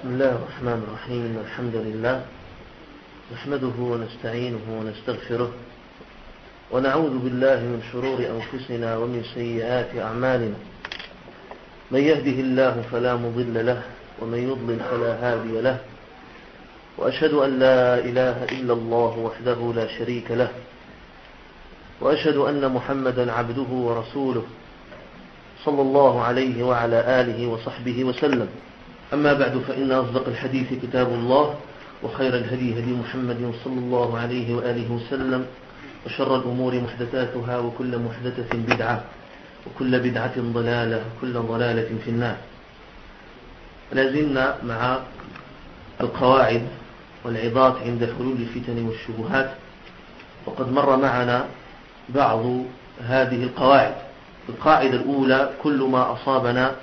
بسم الله الرحمن الرحيم. الحمد لله نحمده ونستعينه ونستغفره ونعوذ بالله من شرور أنفسنا ومن سيئات أعمالنا. من يهده الله فلا مضل له ومن يضلل فلا هادي له، وأشهد أن لا إله إلا الله وحده لا شريك له، وأشهد أن محمدا عبده ورسوله صلى الله عليه وعلى آله وصحبه وسلم. أما بعد، فإن أصدق الحديث كتاب الله، وخير الهدي هدي محمد صلى الله عليه وآله وسلم، وشر الأمور محدثاتها، وكل محدثة بدعة، وكل بدعة ضلالة، وكل ضلالة في النار. لازلنا مع القواعد والعظات عند حلول الفتن والشبهات، وقد مر معنا بعض هذه القواعد. القاعدة الأولى: كل ما أصابنا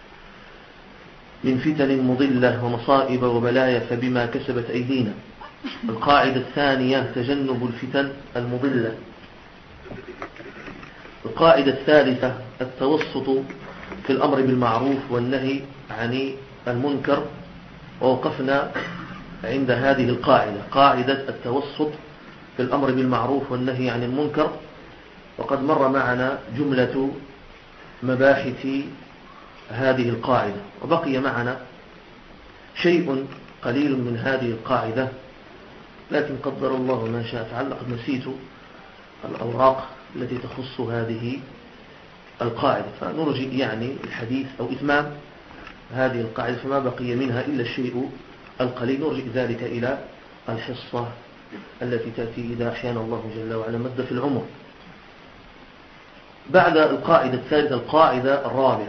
من فتن مضلة ومصائب وبلايا فبما كسبت أيدينا. القاعدة الثانية: تجنب الفتن المضلة. القاعدة الثالثة: التوسط في الأمر بالمعروف والنهي عن المنكر. ووقفنا عند هذه القاعدة، قاعدة التوسط في الأمر بالمعروف والنهي عن المنكر، وقد مر معنا جملة مباحث هذه القاعدة، وبقي معنا شيء قليل من هذه القاعدة، لكن قدر الله ما شاء فعل. لقد نسيت الأوراق التي تخص هذه القاعدة، فنرجئ يعني الحديث أو إتمام هذه القاعدة، فما بقي منها إلا الشيء القليل. نرجئ ذلك إلى الحصة التي تأتي إذا أحيانا الله جل وعلا مد في العمر. بعد القاعدة الثالثة القاعدة الرابعة.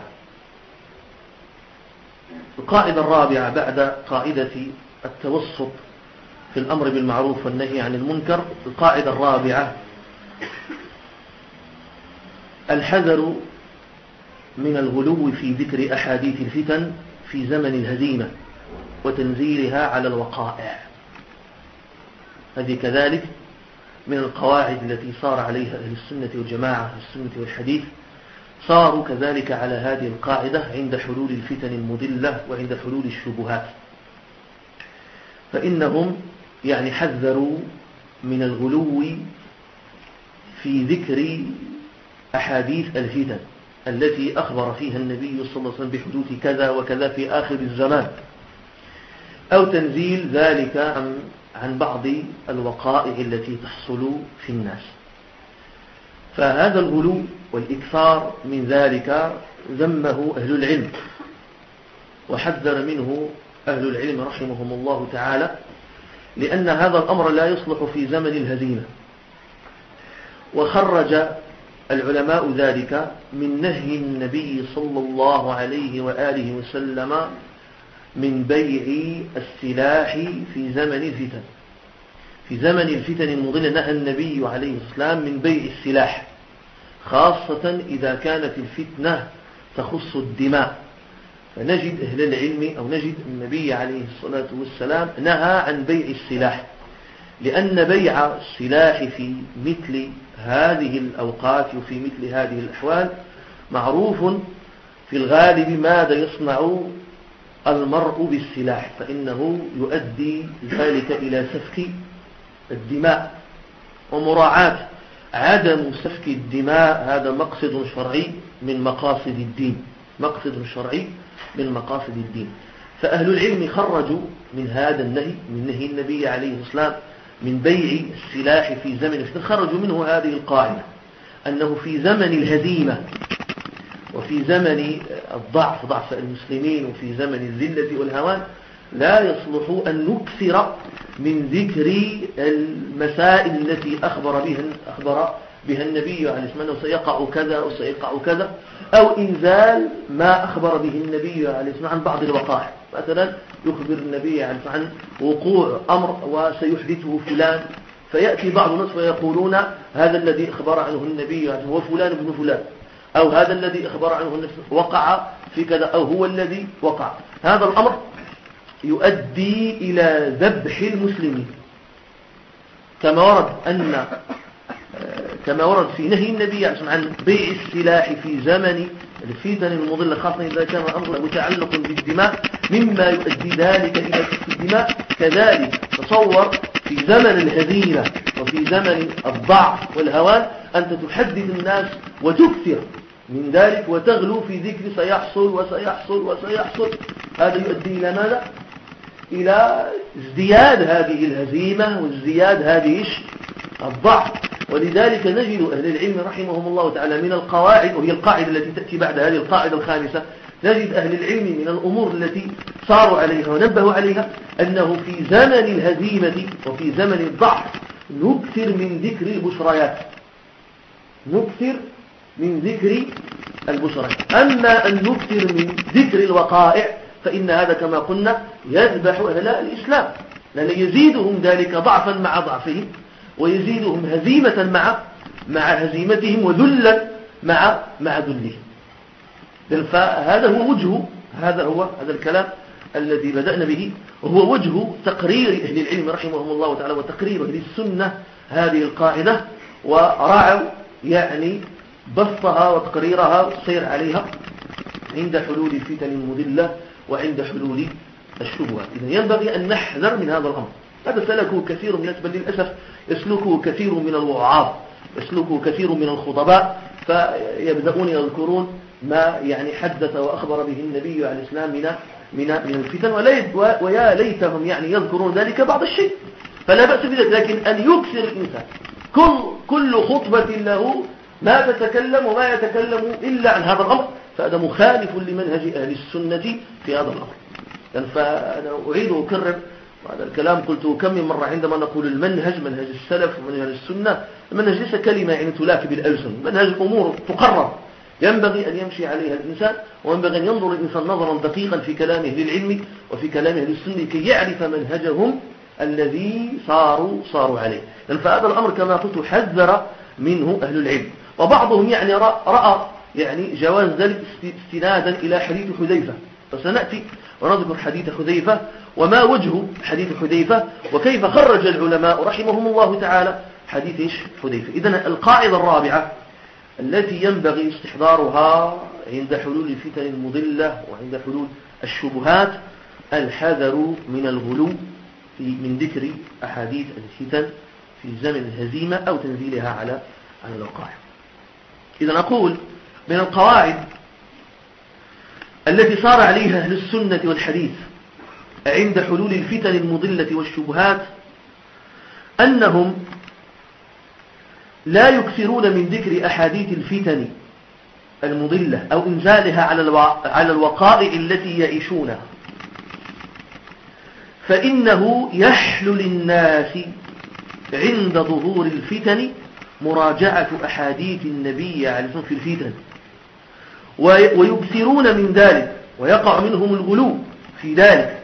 القاعدة الرابعة بعد قاعدة التوسط في الأمر بالمعروف والنهي عن المنكر، القاعدة الرابعة: الحذر من الغلو في ذكر أحاديث الفتن في زمن الهزيمة وتنزيلها على الوقائع. هذه كذلك من القواعد التي صار عليها أهل السنة والجماعة، السنة والحديث، صاروا كذلك على هذه القاعدة عند حلول الفتن المضلة وعند حلول الشبهات، فإنهم يعني حذروا من الغلو في ذكر أحاديث الفتن التي أخبر فيها النبي صلى الله عليه وسلم بحدوث كذا وكذا في آخر الزمان، أو تنزيل ذلك عن بعض الوقائع التي تحصل في الناس. فهذا الغلو والإكثار من ذلك ذمه أهل العلم، وحذر منه أهل العلم رحمهم الله تعالى، لأن هذا الأمر لا يصلح في زمن الهزيمة. وخرج العلماء ذلك من نهي النبي صلى الله عليه وآله وسلم من بيع السلاح في زمن الفتن. في زمن الفتن المضلة نهى النبي عليه السلام من بيع السلاح، خاصة إذا كانت الفتنة تخص الدماء. فنجد أهل العلم أو نجد النبي عليه الصلاة والسلام نهى عن بيع السلاح، لأن بيع السلاح في مثل هذه الأوقات وفي مثل هذه الأحوال معروف في الغالب ماذا يصنع المرء بالسلاح، فإنه يؤدي ذلك إلى سفك الدماء. ومراعاة عدم سفك الدماء هذا مقصد شرعي من مقاصد الدين، مقصد شرعي من مقاصد الدين. فأهل العلم خرجوا من هذا النهي، من نهي النبي عليه السلام من بيع السلاح في زمن الفتن، خرجوا منه هذه القاعدة: أنه في زمن الهزيمة وفي زمن الضعف، ضعف المسلمين، وفي زمن الذلة والهوان لا يصلح أن نكثر من ذكر المسائل التي أخبر بها النبي عليه الصلاة والسلام، سيقع كذا وسيقع كذا، أو إنزال ما أخبر به النبي عليه الصلاة والسلام عن بعض الوقائع. مثلا يخبر النبي عليه الصلاة والسلام عن وقوع أمر وسيحدثه فلان، فيأتي بعض الناس ويقولون هذا الذي أخبر عنه النبي هو فلان ابن فلان، أو هذا الذي أخبر عنه وقع في كذا، أو هو الذي وقع. هذا الأمر يؤدي إلى ذبح المسلمين، كما ورد أن كما ورد في نهي النبي عن بيع السلاح في زمن الفتن المضلة، خاصة إذا كان الأمر متعلق بالدماء مما يؤدي ذلك إلى سفك الدماء. كذلك تصور في زمن الهزيمة وفي زمن الضعف والهوان أنت تحدث الناس وتكثر من ذلك وتغلو في ذكر سيحصل وسيحصل وسيحصل. هذا يؤدي إلى ماذا؟ إلى ازدياد هذه الهزيمة وازدياد هذه الضعف. ولذلك نجد أهل العلم رحمهم الله تعالى من القواعد، وهي القاعدة التي تأتي بعد هذه القاعدة الخامسة، نجد أهل العلم من الأمور التي صاروا عليها ونبهوا عليها أنه في زمن الهزيمة وفي زمن الضعف نكثر من ذكر البشريات، نكثر من ذكر البشريات. أما أن نكثر من ذكر الوقائع فإن هذا كما قلنا يذبح أهل الإسلام، لأن يزيدهم ذلك ضعفا مع ضعفهم، ويزيدهم هزيمة مع هزيمتهم، وذلا مع ذلهم. فهذا هو وجه هذا الكلام الذي بدأنا به، وهو وجه تقرير أهل العلم رحمهم الله تعالى وتقرير أهل السنة هذه القاعدة، ورعوا يعني بسطها وتقريرها والسير عليها عند حلول الفتن المضلة وعند حلول الشبهات. إذن ينبغي أن نحذر من هذا الأمر. هذا سلكه كثير من الناس، بل للأسف يسلكه كثير من الوعاظ، يسلكه كثير من الخطباء، فيبدأون يذكرون ما يعني حدث وأخبر به النبي عليه السلام من الفتن، ويا ليتهم يعني يذكرون ذلك بعض الشيء، فلا بأس بذلك. لكن أن يكثر الإنسان كل خطبة له ما تتكلم وما يتكلم إلا عن هذا الأمر، فهذا مخالف لمنهج أهل السنة في هذا الأمر. فأنا أعيد وأكرر هذا الكلام، قلته كم من مرة عندما نقول المنهج، منهج السلف ومنهج السنة، المنهج ليس كلمة يعني تلاك بالألسن، منهج أمور تقرر ينبغي أن يمشي عليها الإنسان، وينبغي أن ينظر الإنسان نظرا دقيقا في كلام أهل العلم وفي كلام أهل السنة كي يعرف منهجهم الذي صاروا عليه. فهذا الأمر كما قلت حذر منه أهل العلم، وبعضهم يعني رأى يعني جواز ذلك استنادا إلى حديث حذيفة، فسنأتي ونذكر حديث حذيفة وما وجه حديث حذيفة وكيف خرج العلماء رحمهم الله تعالى حديث حذيفة. إذن القاعدة الرابعة التي ينبغي استحضارها عند حلول الفتن المضلة وعند حلول الشبهات الحذر من الغلو من ذكر أحاديث الفتن في زمن الهزيمة أو تنزيلها على الوقائع. إذا نقول من القواعد التي صار عليها أهل السنة والحديث عند حلول الفتن المضلة والشبهات أنهم لا يكثرون من ذكر أحاديث الفتن المضلة أو إنزالها على الوقائع التي يعيشونها، فإنه يحل للناس عند ظهور الفتن مراجعة أحاديث النبي عليه الصلاة والسلام في الفتن، ويكثرون من ذلك ويقع منهم الغلو في ذلك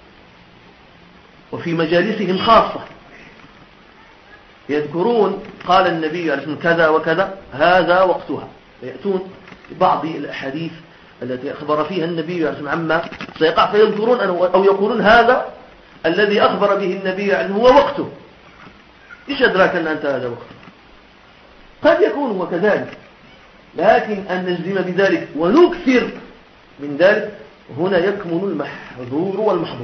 وفي مجالسهم خاصة، يذكرون قال النبي عليه الصلاة والسلام كذا وكذا هذا وقتها، ويأتون ببعض الأحاديث التي أخبر فيها النبي عليه الصلاة والسلام عما سيقع، فيذكرون أو يقولون هذا الذي أخبر به النبي عليه هو وقته، إيش أدراك أن أنت هذا وقته؟ قد يكون هو كذلك، لكن أن نجزم بذلك ونكثر من ذلك هنا يكمن المحظور والمحظور.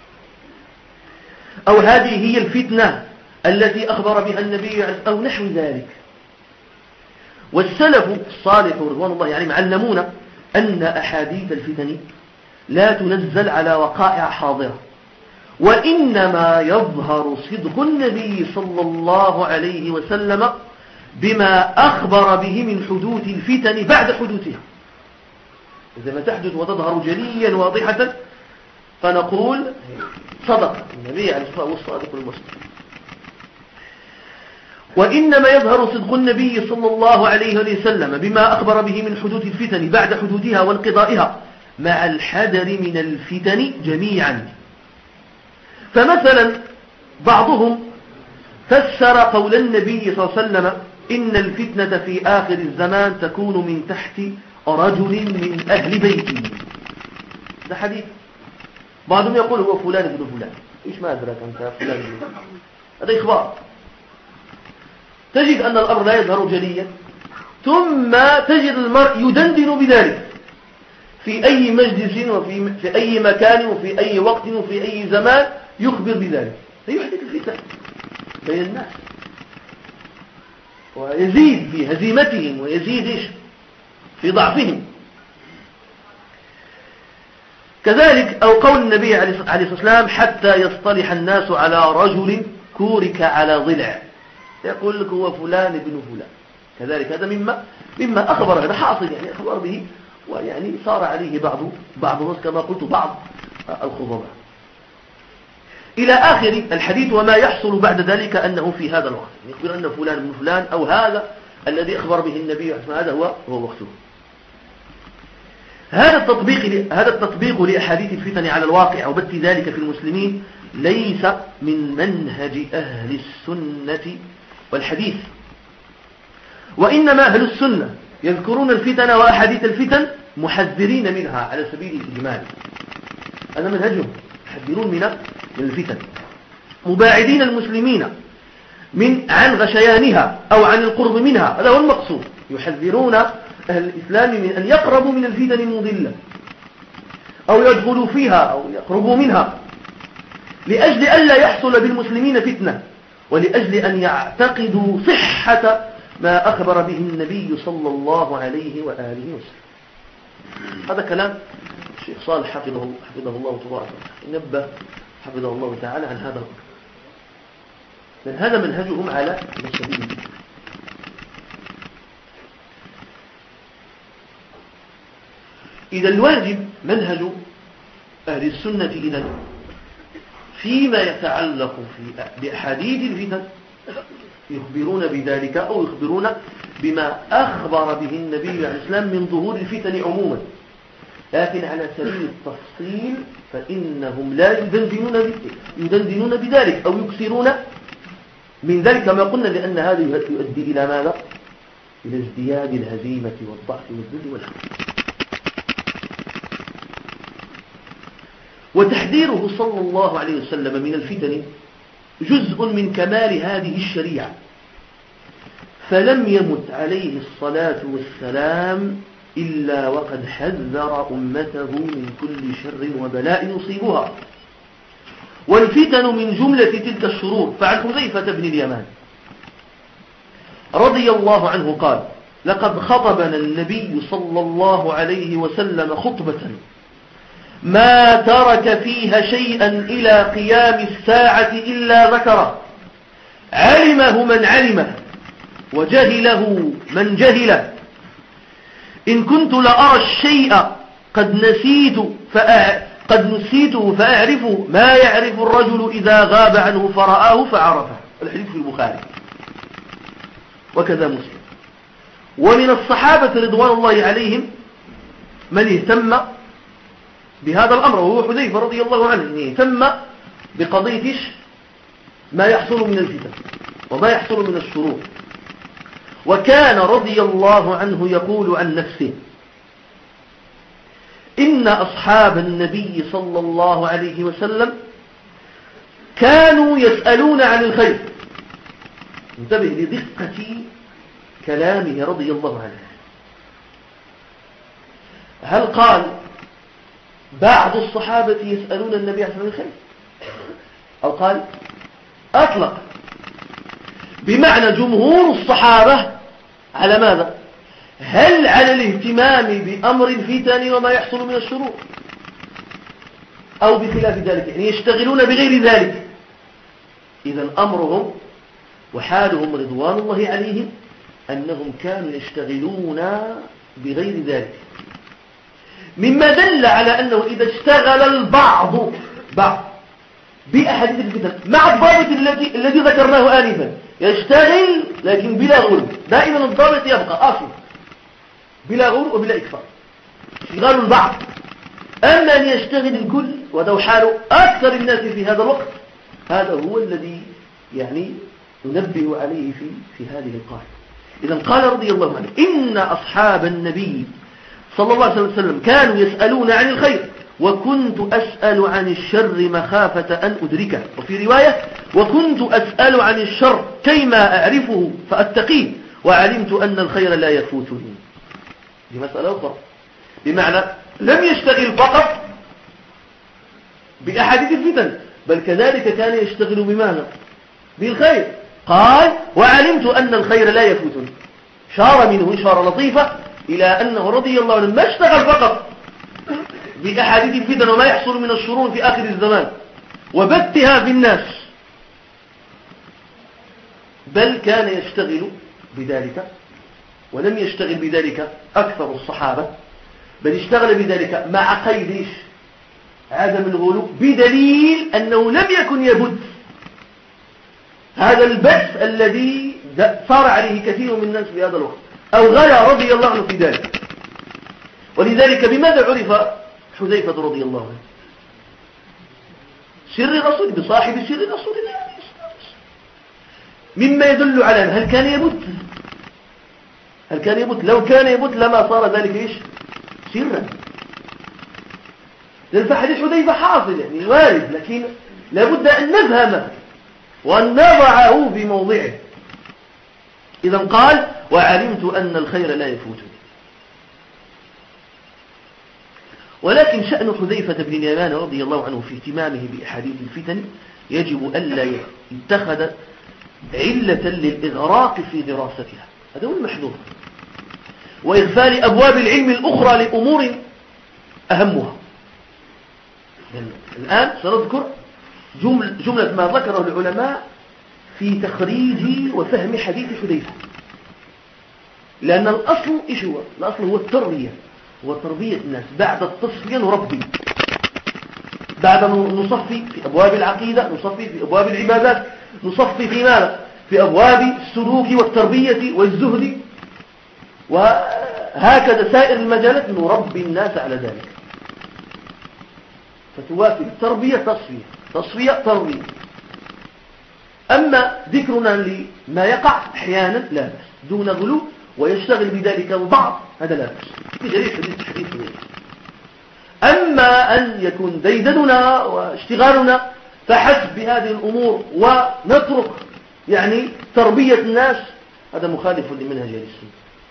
أو هذه هي الفتنة التي أخبر بها النبي أو نحو ذلك. والسلف الصالح رضوان الله عليهم علمونا أن أحاديث الفتن لا تنزل على وقائع حاضرة، وإنما يظهر صدق النبي صلى الله عليه وسلم بما أخبر به من حدوث الفتن بعد حدوثها. إذا ما تحدث وتظهر جليا واضحة فنقول صدق النبي عليه الصلاة والسلام والصادق المصدوق. وإنما يظهر صدق النبي صلى الله عليه وسلم بما أخبر به من حدوث الفتن بعد حدوثها وانقضائها مع الحذر من الفتن جميعا. فمثلا بعضهم فسر قول النبي صلى الله عليه وسلم إن الفتنة في آخر الزمان تكون من تحت رجل من أهل بيتي، ده حديث. بعضهم يقول هو فلان ابن فلان، إيش ما أدرك أنت فلان ابن فلان، هذا إخبار. تجد أن الأمر لا يظهر جليا، ثم تجد المرء يدندن بذلك في أي مجلس وفي أي مكان وفي أي وقت وفي أي زمان يخبر بذلك، فيحدث الفتن بين الناس ويزيد في هزيمتهم ويزيد في ضعفهم. كذلك أو قول النبي عليه الصلاة والسلام حتى يصطلح الناس على رجل كورك على ضلع، يقول لك هو فلان ابن فلان. كذلك هذا مما أخبر، هذا حاصل يعني أخبر به، ويعني صار عليه بعض الناس كما قلت بعض الخطباء إلى آخر الحديث. وما يحصل بعد ذلك أنه في هذا الوقت يخبر أن فلان ابن فلان أو هذا الذي أخبر به النبي هذا هو وقته. هذا التطبيق لأحاديث الفتن على الواقع وبث ذلك في المسلمين ليس من منهج أهل السنة والحديث، وإنما أهل السنة يذكرون الفتن وأحاديث الفتن محذرين منها على سبيل الإجمال. هذا منهجهم، يحذرون من الفتن، مباعدين المسلمين عن غشيانها أو عن القرب منها. هذا هو المقصود، يحذرون أهل الإسلام من أن يقربوا من الفتن المضلة أو يدخلوا فيها أو يقربوا منها، لأجل ألا يحصل بالمسلمين فتنة، ولأجل أن يعتقدوا صحة ما أخبر به النبي صلى الله عليه وآله وسلم. هذا كلام الشيخ صالح حفظه الله تبارك وتعالى، نبه حفظه الله تعالى عن هذا الأمر، من هذا منهجهم على السبيل. إذا الواجب منهج أهل السنة إذا فيما يتعلق بأحاديث الفتن يخبرون بذلك أو يخبرون بما أخبر به النبي عليه الإسلام من ظهور الفتن عموما، لكن على سبيل التفصيل فإنهم لا يدندنون بذلك أو يكثرون من ذلك كما قلنا، لأن هذا يؤدي إلى ماذا؟ إلى ازدياد الهزيمة والضعف والذل والحزن. وتحذيره صلى الله عليه وسلم من الفتن جزء من كمال هذه الشريعة، فلم يمت عليه الصلاة والسلام إلا وقد حذر أمته من كل شر وبلاء يصيبها، والفتن من جملة تلك الشرور. فعن حذيفة بن اليمان رضي الله عنه قال: لقد خطبنا النبي صلى الله عليه وسلم خطبة ما ترك فيها شيئا إلى قيام الساعة إلا ذكره، علمه من علمه وجهله من جهله. إن كنت لأرى الشيء قد نسيته فأعرفه ما يعرف الرجل إذا غاب عنه فرآه فعرفه. الحديث في البخاري وكذا مسلم. ومن الصحابة رضوان الله عليهم من اهتم بهذا الأمر، وهو حذيفة رضي الله عنه، اهتم بقضية ما يحصل من الفتن وما يحصل من الشرور. وكان رضي الله عنه يقول عن نفسه: إن أصحاب النبي صلى الله عليه وسلم كانوا يسألون عن الخير. انتبه لدقة كلامه رضي الله عنه. هل قال بعض الصحابة يسألون النبي عن الخير، أو قال أطلق بمعنى جمهور الصحابة على ماذا؟ هل على الاهتمام بأمر الفتن وما يحصل من الشرور، أو بخلاف ذلك، يعني يشتغلون بغير ذلك؟ إذن أمرهم وحالهم رضوان الله عليهم أنهم كانوا يشتغلون بغير ذلك، مما دل على أنه إذا اشتغل البعض بأحاديث الفتن مع الضابط الذي ذكرناه آنفا، يشتغل لكن بلا غلو، دائما الضابط يبقى أصل بلا غلو وبلا إكفار، اشتغال البعض. أما أن يشتغل الكل، وذو حال أكثر الناس في هذا الوقت، هذا هو الذي يعني ننبه عليه في هذه القاعدة. إذن قال رضي الله عنه: إن أصحاب النبي صلى الله عليه وسلم كانوا يسألون عن الخير وكنت أسأل عن الشر مخافة أن أدركه. وفي رواية وكنت أسأل عن الشر كيما أعرفه فأتقيه وعلمت أن الخير لا يفوتني. دي مسألة أخرى، بمعنى لم يشتغل فقط بأحاديث الفتن، بل كذلك كان يشتغل بماذا؟ بالخير. قال وعلمت أن الخير لا يفوتني، شار منه إشارة لطيفة إلى أنه رضي الله عنه ما اشتغل فقط بأحاديث الفتن وما يحصل من الشرور في آخر الزمان وبثها في الناس، بل كان يشتغل بذلك، ولم يشتغل بذلك أكثر الصحابة، بل اشتغل بذلك مع قيد عدم الغلو، بدليل أنه لم يكن يبث هذا البث الذي صار عليه كثير من الناس في هذا الوقت، أو غلا رضي الله عنه في ذلك. ولذلك بماذا عرف حذيفة رضي الله عنه؟ سر رسول، بصاحب سر رسول الله، مما يدل على هل كان يبث؟ هل كان يبث؟ لو كان يبث لما صار ذلك إيش؟ سرا. لأن حديث حذيفة حاصل يعني وارد، لكن لابد أن نفهمه وأن نضعه في موضعه. إذا قال وعلمت أن الخير لا يفوتني. ولكن شأن حذيفة بن اليمان رضي الله عنه في اهتمامه بأحاديث الفتن يجب ألا يتخذ علة للإغراق في دراستها، هذا هو المحذور، وإغفال أبواب العلم الأخرى لأمور أهمها. الآن سنذكر جملة ما ذكره العلماء في تخريج وفهم حديث حذيفة، لأن الأصل إيش هو؟ الأصل هو التربية، هو تربية الناس. بعد التصفية نربي، بعد نصفي في أبواب العقيدة، نصفي في أبواب العبادات، نصفي في ماذا؟ في أبواب السلوك والتربية والزهد، وهكذا سائر المجالات نربي الناس على ذلك. فتوافق التربية تصفية، تصفية تربية. أما ذكرنا لما يقع أحيانا لا بأس دون غلو، ويشتغل بذلك البعض، هذا لا بأس في دليل حديث أما أن يكون ديدننا واشتغالنا فحسب بهذه الأمور ونترك يعني تربية الناس، هذا مخالف لمنهج السنة.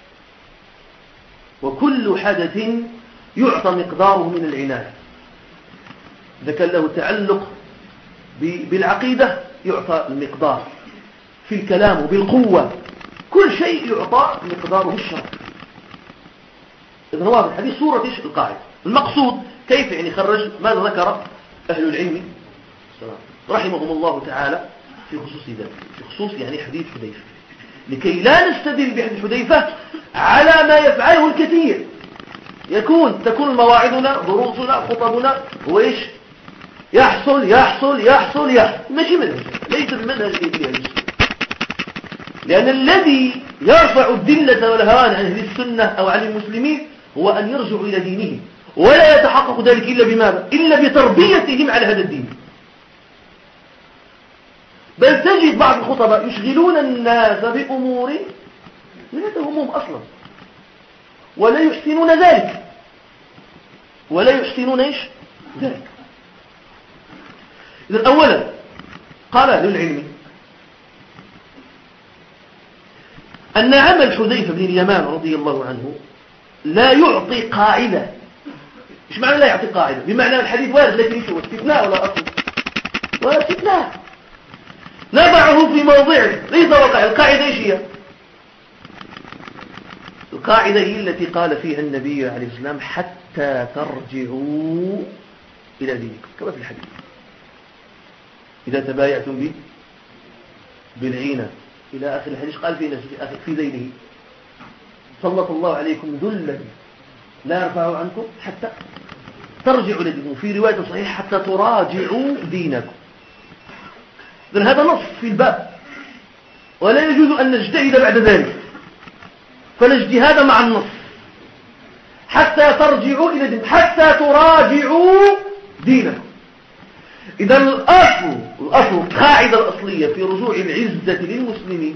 وكل حدث يعطى مقداره من العناية، إذا كان له تعلق بالعقيدة يعطى المقدار، في الكلام وبالقوة، كل شيء يعطى مقداره الشرعي. إذن واضح هذه صورة القاعدة. المقصود كيف يعني خرج ماذا ذكر أهل العلم رحمهم الله تعالى في خصوص ذلك، في خصوص يعني حديث حذيفة، لكي لا نستدل بحديث حذيفة على ما يفعله الكثير. تكون مواعظنا، دروسنا، خطبنا هو إيش؟ يحصل يحصل يحصل يحصل، ماشي منهج، ليس المنهج الإبليس. لأن الذي يرفع الذلة والهوان عن أهل السنة أو عن المسلمين هو أن يرجعوا إلى دينهم، ولا يتحقق ذلك إلا بماذا؟ إلا بتربيتهم على هذا الدين. بل تجد بعض الخطباء يشغلون الناس بأمور لا تهمهم أصلا، ولا يحسنون ذلك، ولا يحسنون إيش؟ ذلك. إذن أولا قال أهل العلم أن عمل حذيفة بن اليمان رضي الله عنه لا يعطي قاعدة. إيش معنى لا يعطي قاعدة؟ بمعنى الحديث وارد، لكن إيش هو استثناء ولا أصل؟ ولا استثناء، نضعه في موضعه، ليس وقع. القاعدة إيش هي؟ القاعدة هي التي قال فيها النبي عليه السلام حتى ترجعوا إلى دينكم، كما في الحديث إذا تبايعتم بالعينة إلى آخر الحديث. قال في ذيله سلط الله عليكم ذلا لا يرفعه عنكم حتى ترجعوا إلى دينكم، في رواية صحيحة حتى تراجعوا دينكم. إذن هذا نص في الباب، ولا يجوز أن نجتهد بعد ذلك، فلا اجتهاد مع النص. حتى ترجعوا إلى دينكم، حتى تراجعوا دينكم. إذا الأصل القاعدة الأصلية في رجوع العزة للمسلمين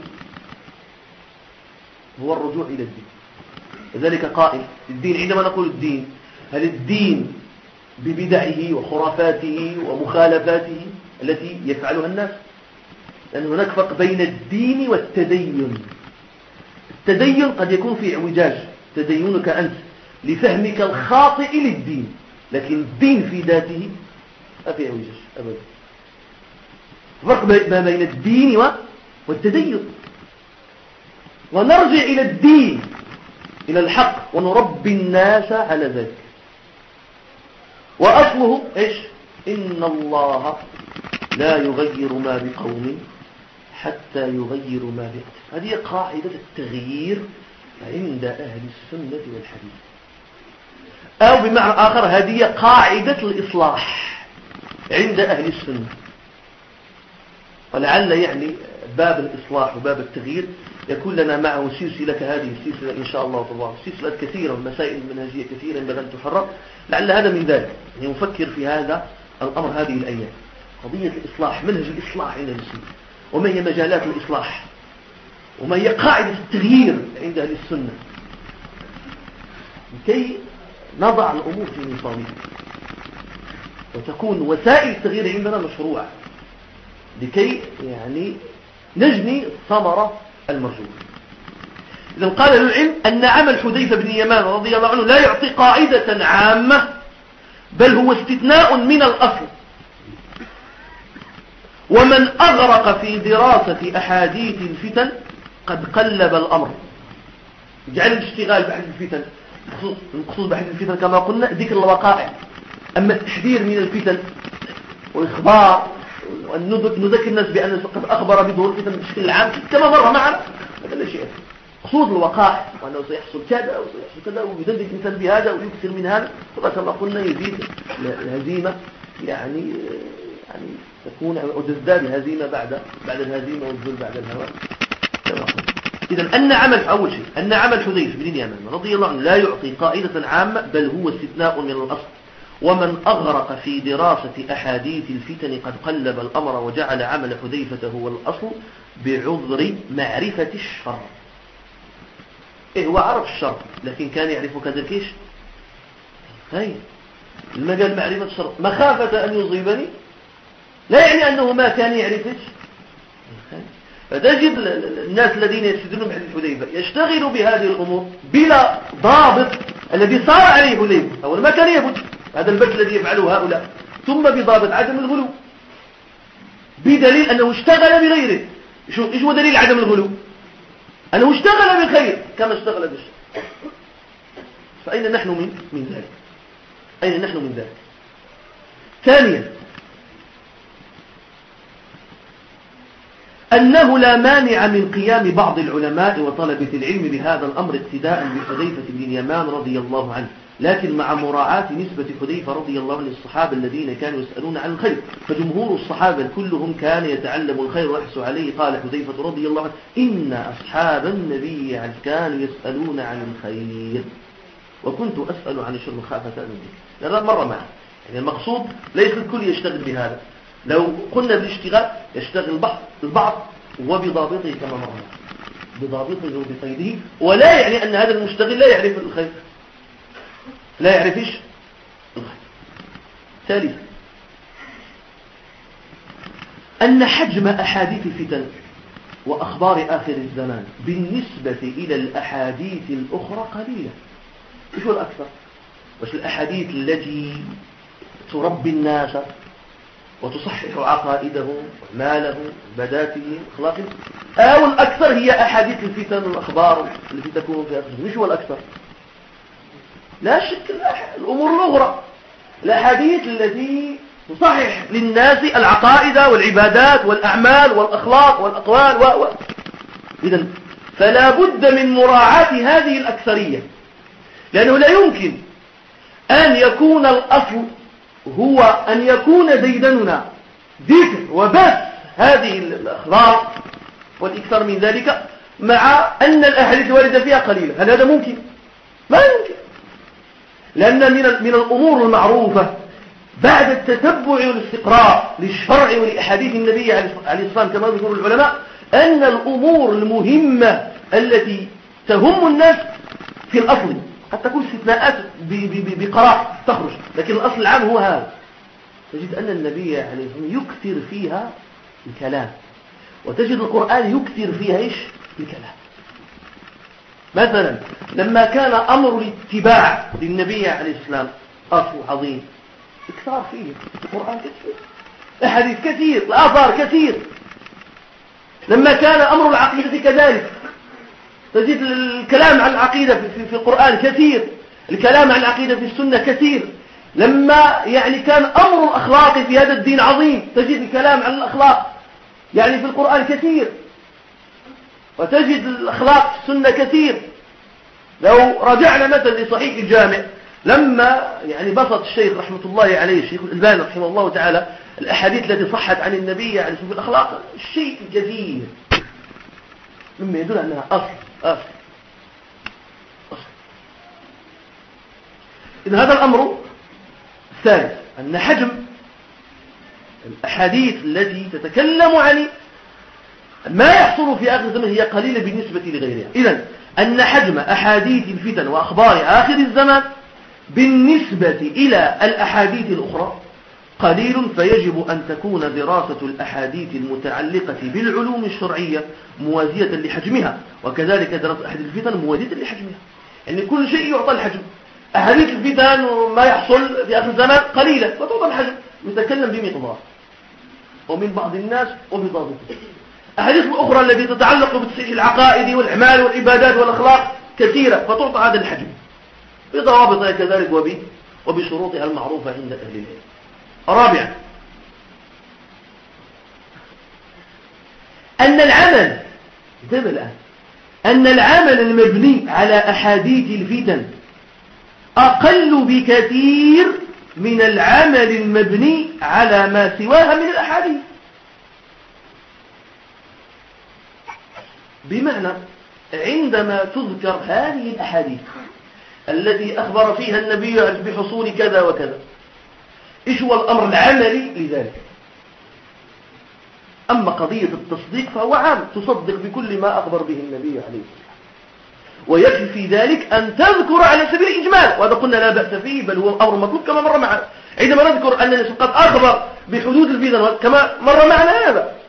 هو الرجوع إلى الدين. لذلك قائل الدين، عندما نقول الدين، هل الدين ببدعه وخرافاته ومخالفاته التي يفعلها الناس. لأن هناك فرق بين الدين والتدين. التدين قد يكون في اعوجاج، تدينك أنت لفهمك الخاطئ للدين، لكن الدين في ذاته ما في اعوجاج أبدا. فرق ما بين الدين والتدين. ونرجع إلى الدين، إلى الحق، ونربي الناس على ذلك. وأصله إيش؟ إن الله لا يغير ما بقوم حتى يغيروا ما بأنفسهم. هذه قاعدة التغيير عند أهل السنة والحديث. أو بمعنى آخر هذه قاعدة الإصلاح عند أهل السنة. ولعل يعني باب الإصلاح وباب التغيير يكون لنا معه سلسلة كهذه السلسلة إن شاء الله طبعا. سلسلة كثيرة مسائل منهجية كثيرة ينبغي أن تحرر. لعل هذا من ذلك، يعني نفكر في هذا الأمر هذه الأيام، قضية الإصلاح، منهج الإصلاح عند السنة، وما هي مجالات الإصلاح، وما هي قاعدة التغيير عند أهل السنة، لكي نضع الأمور في نصابها وتكون وسائل التغيير عندنا مشروعة، لكي يعني نجني الثمرة المرجوة. إذن قال العلم أن عمل حذيفة بن يمان رضي الله عنه لا يعطي قاعدة عامة، بل هو استثناء من الأصل. ومن أغرق في دراسة أحاديث الفتن قد قلب الأمر. جعل الاشتغال بأحاديث الفتن، المقصود بأحاديث الفتن كما قلنا ذكر الوقائع، أما التحذير من الفتن والإخبار وأن نذكر الناس بأن قد أخبر بظهور الفتن بشكل عام كما مر معنا، هذا لا شيء. مقصود الوقائع وأنه سيحصل كذا وسيحصل كذا، ويدلك الإنسان بهذا ويكثر من هذا، فكما قلنا يزيد الهزيمة، يعني تكون وتزداد الهزيمة بعد الهزيمة والذل بعد الهوان. إذن أن عمل أول شيء أن عمل حذيفة بن يمان رضي الله عنه لا يعطي قاعدة عامة، بل هو استثناء من الأصل. ومن أغرق في دراسة أحاديث الفتن قد قلب الأمر وجعل عمل حذيفة هو الأصل بعذر معرفة الشر. هو عرف الشر لكن كان يعرف كذلك ايش؟ هاي المجال معرفة الشر مخافة أن يصيبني، لا يعني أنه ما كان يعرف ايش. فتجد الناس الذين يستدلون بحديث حذيفة يشتغلوا بهذه الأمور بلا ضابط الذي صار عليه حذيفة. أول ما كان يبد هذا البث الذي يفعله هؤلاء، ثم بضابط عدم الغلو، بدليل أنه اشتغل بغيره. إيش هو دليل عدم الغلو؟ أنه اشتغل بالخير كما اشتغل بالشر. فأين نحن من ذلك؟ أين نحن من ذلك؟ ثانيا أنه لا مانع من قيام بعض العلماء وطلبة العلم بهذا الأمر اقتداء بحذيفة بن يمان رضي الله عنه، لكن مع مراعاة نسبة حذيفة رضي الله عنه للصحابة الذين كانوا يسألون عن الخير، فجمهور الصحابة كلهم كان يتعلم الخير ويحث عليه. قال حذيفة رضي الله عنه إن أصحاب النبي كانوا يسألون عن الخير وكنت أسأل عن الشر مخافة من ذلك. هذا مرة معه، يعني المقصود ليس الكل يشتغل بهذا. لو قلنا بالاشتغال يشتغل البعض وبضابطه كما مرة، بضابطه وبقيده، ولا يعني أن هذا المشتغل لا يعرف الخير، لا يعرف إيش الخير. ثالثا أن حجم أحاديث الفتن وأخبار آخر الزمان بالنسبة إلى الأحاديث الأخرى قليلة. إيش هو الأكثر؟ وش الأحاديث التي تربي الناس وتصحح عقائدهم ومالهم وبداتهم وأخلاقهم، أو الأكثر هي أحاديث الفتن والأخبار التي تكون فيها فتن. إيش هو الأكثر؟ لا شك الأمور الأخرى، الأحاديث التي تصحح للناس العقائد والعبادات والأعمال والأخلاق والأقوال إذن فلا بد من مراعاة هذه الأكثرية، لأنه لا يمكن أن يكون الأصل هو أن يكون ديدننا ذكر وبس هذه الأخبار والإكثار من ذلك، مع أن الأحاديث الواردة فيها قليلة. هل هذا ممكن؟ ما يمكن، لأن من الأمور المعروفة بعد التتبع والاستقراء للشرع ولأحاديث النبي عليه الصلاة والسلام كما يذكر العلماء أن الأمور المهمة التي تهم الناس في الأصل قد تكون استثناءات بقراء تخرج، لكن الأصل العام هو هذا. تجد أن النبي عليه الصلاة والسلام يكثر فيها الكلام، وتجد القرآن يكثر فيها إيش؟ الكلام. مثلا لما كان أمر الاتباع للنبي عليه السلام أصل عظيم، اكثار فيه القرآن كثير، الحديث كثير، الآثار كثير. لما كان أمر العقيدة كذلك، تجد الكلام عن العقيدة في القرآن كثير، الكلام عن العقيدة في السنة كثير. لما يعني كان أمر الأخلاق في هذا الدين عظيم، تجد الكلام عن الأخلاق يعني في القرآن كثير، وتجد الأخلاق في السنة كثير. لو رجعنا مثلا لصحيح الجامع، لما يعني بسط الشيخ رحمة الله عليه الشيخ الألباني رحمه الله تعالى الأحاديث التي صحت عن النبي عليه الصلاة والسلام في الأخلاق، شيء كثير مما يدل أنها أصل. إذن هذا الأمر الثالث، أن حجم الأحاديث التي تتكلم عن ما يحصل في آخر الزمن هي قليلة بالنسبة لغيرها. إذن أن حجم أحاديث الفتن وأخبار آخر الزمان بالنسبة إلى الأحاديث الأخرى قليل، فيجب أن تكون دراسة الأحاديث المتعلقة بالعلوم الشرعية موازية لحجمها، وكذلك دراسة أحاديث الفتن موازية لحجمها. يعني كل شيء يعطى الحجم. أحاديث الفتن وما يحصل في آخر الزمان قليلة فتعطى الحجم، نتكلم بمقدار، ومن بعض الناس وبضابط. أحاديث الأخرى التي تتعلق بتصحيح العقائد والأعمال والعبادات والأخلاق كثيرة فتعطى هذا الحجم بضوابطها كذلك وبشروطها المعروفة عند أهل العلم. رابعا، أن العمل المبني على أحاديث الفتن أقل بكثير من العمل المبني على ما سواها من الأحاديث. بمعنى عندما تذكر هذه الأحاديث التي أخبر فيها النبي بحصول كذا وكذا، إيش هو الأمر العملي لذلك؟ أما قضية التصديق فهو عام، تصدق بكل ما أخبر به النبي عليه الصلاة والسلام، ويكفي في ذلك أن تذكر على سبيل الإجمال، وهذا قلنا لا بأس فيه، بل هو أمر مطلوب كما مر معنا. عندما نذكر أن النبي قد أخبر بحدود الفتن كما مر معنا هذا،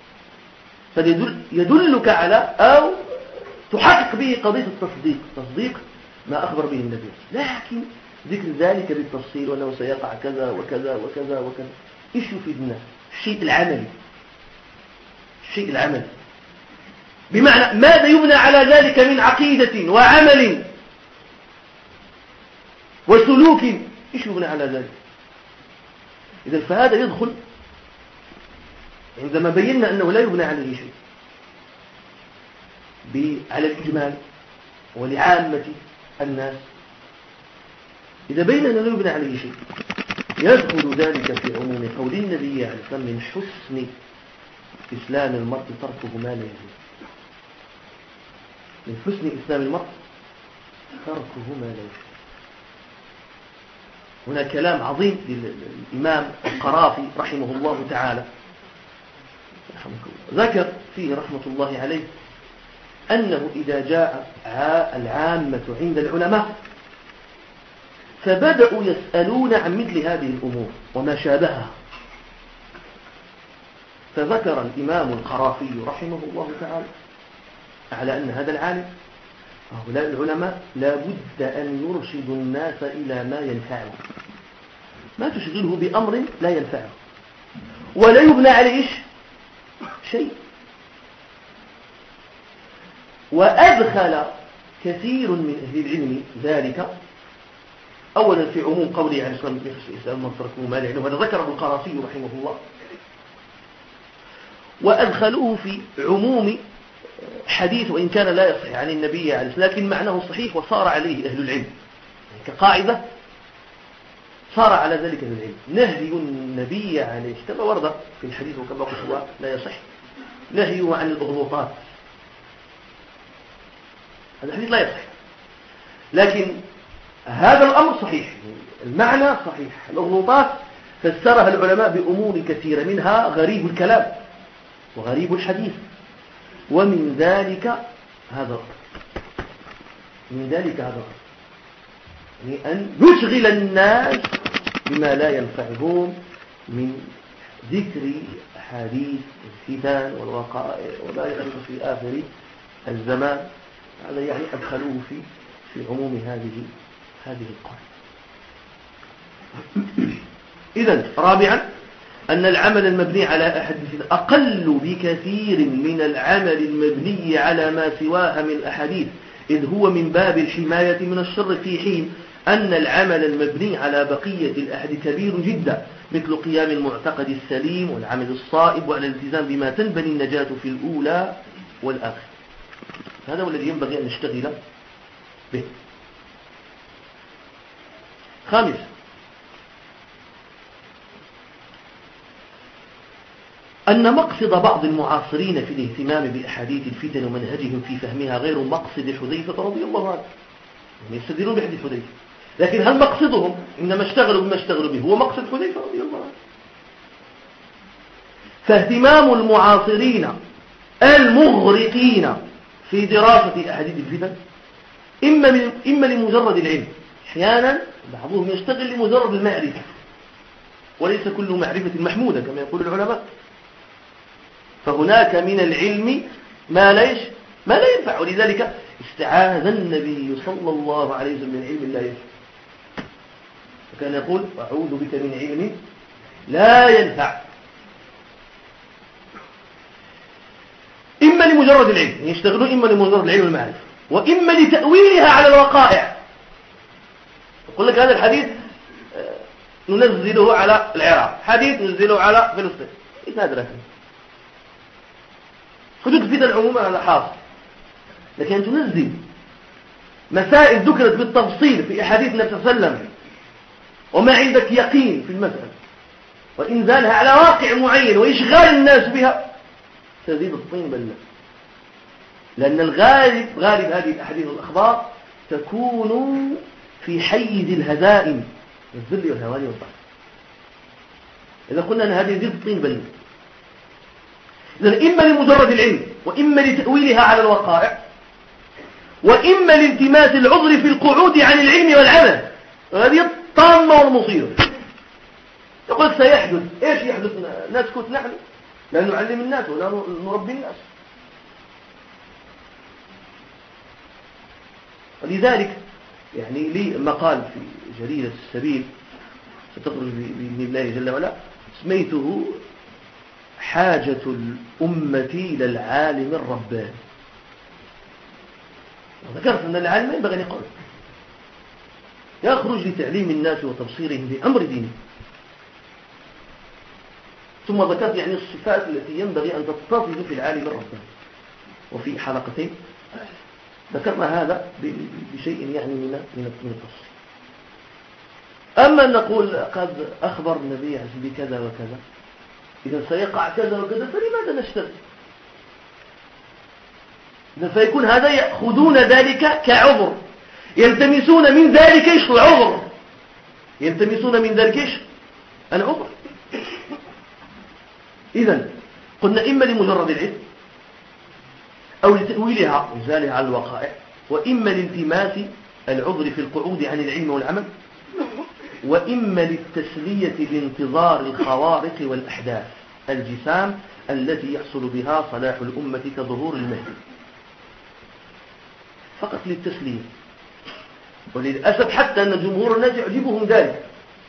فيدلك على أو تحقق به قضية التصديق، تصديق ما أخبر به النبي. لكن ذكر ذلك بالتفصيل وأنه سيقع كذا وكذا وكذا وكذا، إيش يفيدنا؟ الشيء العملي، بمعنى ماذا يبنى على ذلك من عقيدة وعمل وسلوك، إيش يبنى على ذلك؟ إذن فهذا يدخل عندما بينا أنه لا يبنى عليه شيء على الإجمال ولعامة الناس. إذا بينا أنه لا يبنى عليه شيء يدخل ذلك في عموم قول النبي عليه الصلاة والسلام: من حسن إسلام المرء تركه ما لا يجوز. من حسن إسلام المرء تركه ما لا يجوز. هنا كلام عظيم للإمام القرافي رحمه الله تعالى، ذكر فيه رحمة الله عليه أنه إذا جاء العامة عند العلماء فبدأوا يسألون عن مثل هذه الأمور وما شابهها، فذكر الإمام القرافي رحمه الله تعالى على أن هذا العالم، هؤلاء العلماء لا بد أن يرشدوا الناس إلى ما ينفعه، ما تشغله بأمر لا ينفعه ولا يبنى عليه شيء. وأدخل كثير من أهل العلم ذلك أولا في عموم قوله عليه الصلاة والسلام: من تركه ما لا يعنيه، وهذا ذكره القرافي رحمه الله. وأدخلوه في عموم حديث وإن كان لا يصح عن النبي عليه الصلاة والسلام، لكن معناه صحيح وصار عليه أهل العلم كقاعدة، صار على ذلك أهل العلم. نهي النبي عليه كما ورد في الحديث وكما قلت لا يصح، نهيه عن الأغلوطات، هذا الحديث لا يصح، لكن هذا الأمر صحيح، المعنى صحيح. الأغلوطات فسرها العلماء بأمور كثيرة، منها غريب الكلام وغريب الحديث، ومن ذلك هذا الأمر، يعني أن يشغل الناس بما لا ينفعهم من ذكر أحاديث الفتن والوقائع ولا يخلق في آخر الزمان. هذا يعني أدخلوه في عموم هذه القاعدة. إذن رابعا أن العمل المبني على أحاديث أقل بكثير من العمل المبني على ما سواها من الأحاديث، إذ هو من باب الحماية من الشر، في حين أن العمل المبني على بقية الأحاديث كبير جدا، مثل قيام المعتقد السليم والعمل الصائب وعلى الالتزام بما تنبني النجاة في الأولى والآخر. هذا هو الذي ينبغي أن نشتغل به. خامس، أن مقصد بعض المعاصرين في الاهتمام بأحاديث الفتن ومنهجهم في فهمها غير مقصد حذيفة رضي الله عنه. يعني يستدلون بحديث حذيفة، لكن هل مقصدهم إنما اشتغلوا بما اشتغلوا به هو مقصد حذيفة رضي الله عنه؟ فاهتمام المعاصرين المغرقين في دراسة أحاديث الفتن إما لمجرد العلم، أحيانا بعضهم يشتغل لمجرد المعرفة، وليس كل معرفة محمودة كما يقول العلماء. فهناك من العلم ما لا ينفع، ولذلك استعاذ النبي صلى الله عليه وسلم من علم لا ينفع، وكان يقول أعوذ بك من علم لا ينفع. إما لمجرد العلم يشتغلون، إما لمجرد العلم والمعرفة، وإما لتأويلها على الوقائع. يقول لك هذا الحديث ننزله على العراق، حديث ننزله على فلسطين، إيش هذا الحديث؟ حدود الفتن عموما على حاصل، لكن أن تنزل مسائل ذكرت بالتفصيل في أحاديث النبي صلى الله عليه وسلم وما عندك يقين في المسألة، وإنزالها على واقع معين وإشغال الناس بها، تزيد الطين بلة. لأن غالب هذه الأحاديث والأخبار تكون في حيز الهزائم والذل والهوان والضعف. إذا قلنا أن هذه تزيد الطين بلة، إذن إما لمجرد العلم، وإما لتأويلها على الوقائع، وإما لالتماس العذر في القعود عن العلم والعمل. هذه الطامة والمصيبة. يقول لك سيحدث، إيش يحدث؟ نسكت نحن، لا نعلم الناس ولا نربي الناس. ولذلك يعني لي مقال في جريدة السبيل ستخرج بإذن الله جل وعلا، سميته حاجة الأمة إلى العالم الرباني. وذكرت أن العالم ينبغي أن يخرج لتعليم الناس وتبصيرهم بأمر دينه. ثم ذكرت يعني الصفات التي ينبغي أن تتصف في العالم الرباني، وفي حلقتين ذكرنا هذا بشيء يعني من التفصيل. أما أن نقول قد أخبر النبي بكذا وكذا، إذا سيقع كذا وكذا، فلماذا نشتغل؟ إذا سيكون هذا يأخذون ذلك كعذر، يلتمسون من ذلك إيش العذر، يلتمسون من ذلك إيش العذر. إذن قلنا إما لمجرد العلم أو لتأويلها وإنزالها على الوقائع، وإما لالتماس العذر في القعود عن العلم والعمل، وإما للتسلية بانتظار الخوارق والأحداث الجسام التي يحصل بها صلاح الأمة كظهور المهدي، فقط للتسلية. وللأسف حتى أن جمهور الناس يعجبهم ذلك،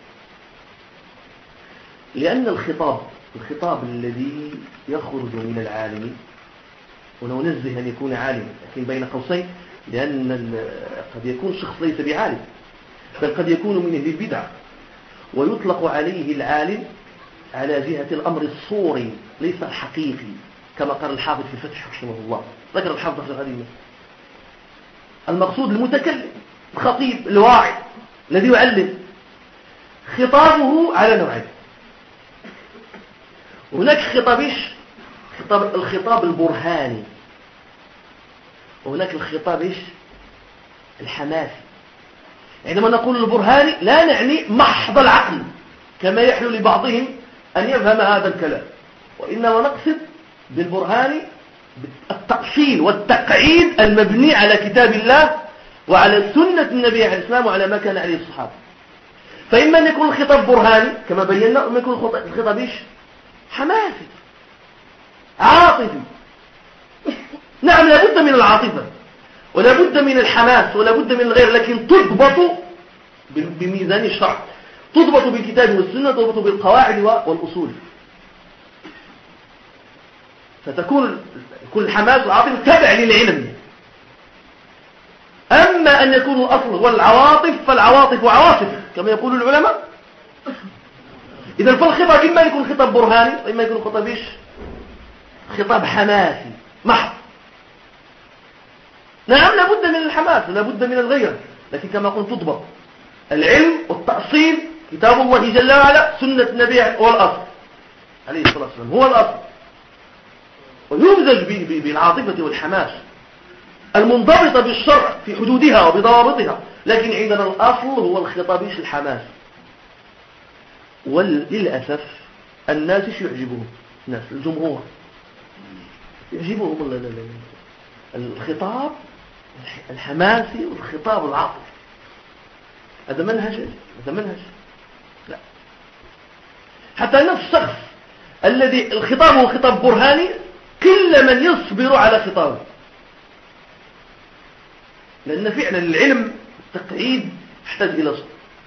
لأن الخطاب الذي يخرج من العالم، ولو نزه أن يكون عالما، لكن بين قوسين، لأن قد يكون شخص ليس بعالم، بل قد يكون من أهل البدع، ويطلق عليه العالم على جهة الأمر الصوري ليس الحقيقي، كما قال الحافظ في الفتح رحمه الله. ذكر الحافظ في هذه المسألة المقصود المتكلم، الخطيب الواعي الذي يعلم، خطابه على نوعين. هناك الخطاب البرهاني، وهناك الخطاب الحماسي. عندما نقول البرهاني لا نعني محض العقل كما يحلو لبعضهم أن يفهم هذا الكلام، وإنما نقصد بالبرهاني التأصيل والتقعيد المبني على كتاب الله وعلى سنة النبي عليه السلام وعلى ما كان عليه الصحابة. فإما أن يكون الخطاب برهاني كما بينا، وإما يكون الخطاب إيش؟ حماسي عاطفي. نعم لابد من العاطفة ولا بد من الحماس ولا بد من الغير، لكن تضبط بميزان الشرع، تضبط بالكتاب والسنة، تضبط بالقواعد والأصول، فتكون كل الحماس والعاطفة تبع للعلم. أما أن يكون الأصل هو العواطف فالعواطف عواصف كما يقول العلماء. إذا فالخطاب إما يكون خطاب برهاني وإما يكون خطاب إيش؟ خطاب حماسي محض. نعم لابد من الحماس لابد من الغيرة، لكن كما قلت تضبط العلم والتأصيل، كتاب الله جل وعلا، سنة النبي هو الأصل عليه الصلاة والسلام، هو الأصل، ويمزج بالعاطفة والحماس المنضبطة بالشرع في حدودها وبضوابطها، لكن عندنا الأصل هو الخطاب الحماس. وللأسف الناس يعجبهم، الناس الجمهور يعجبهم الخطاب الحماسي والخطاب العاطفي. هذا منهج لا. حتى نفس الشخص الذي الخطاب هو خطاب برهاني كل من يصبر على خطابه، لأن فعلا العلم التقعيد يحتاج إلى صبر،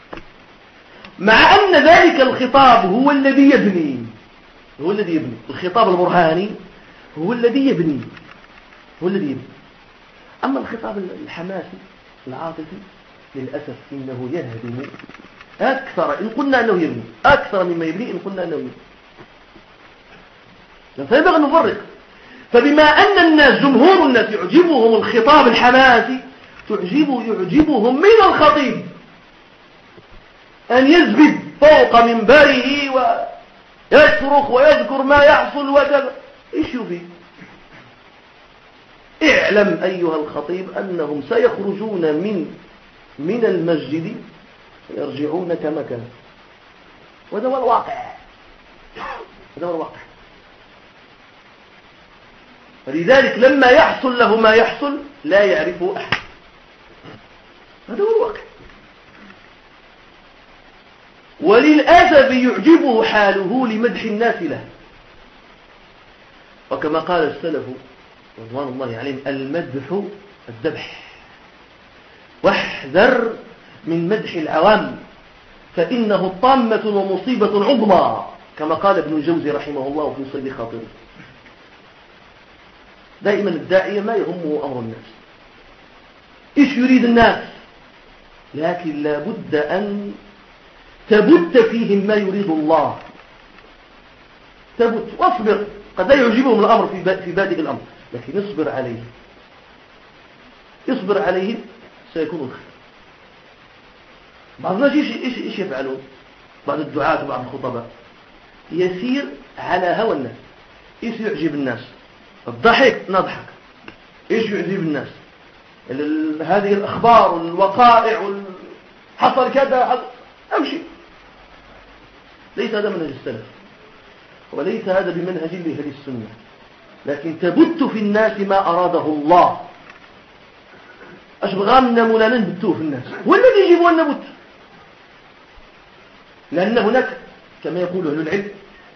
مع أن ذلك الخطاب هو الذي يبني الخطاب البرهاني هو الذي يبني أما الخطاب الحماسي العاطفي للأسف إنه يهدم أكثر إن قلنا أنه يبني أكثر مما يبني إن قلنا أنه يبني. فينبغي أن نفرق. فبما أن الناس جمهور الناس يعجبهم الخطاب الحماسي، يعجبهم من الخطيب أن يزبد فوق منبره ويصرخ ويذكر ما يحصل وكذا. إيش يفيد؟ اعلم أيها الخطيب أنهم سيخرجون من المسجد ويرجعون كما كانوا، وهذا هو الواقع. فلذلك لما يحصل له ما يحصل لا يعرفه أحد، هذا هو الواقع. وللأسف يعجبه حاله لمدح الناس له، وكما قال السلف رضوان الله عليهم: المدح الذبح، واحذر من مدح العوام فإنه طامة ومصيبة عظمى، كما قال ابن الجوزي رحمه الله في صيد خاطره. دائما الداعية ما يهمه أمر الناس، إيش يريد الناس، لكن لابد أن تبت فيهم ما يريد الله، تبت واصبر. قد لا يعجبهم الأمر في بادئ الأمر، لكن اصبر عليه سيكون الخير. بعض الناس إيش يفعلون؟ بعض الدعاة وبعض الخطباء يسير على هوى الناس. إيش يعجب الناس؟ الضحك نضحك. إيش يعجب الناس؟ هذه الأخبار والوقائع حصل كذا أمشي. ليس هذا منهج السلف، وليس هذا بمنهج لأهل السنة، لكن تبت في الناس ما أراده الله. أشبغامنا مولانا نبتوه في الناس، هو الذي يجب أن نبت، لأن هناك كما يقول أهل العلم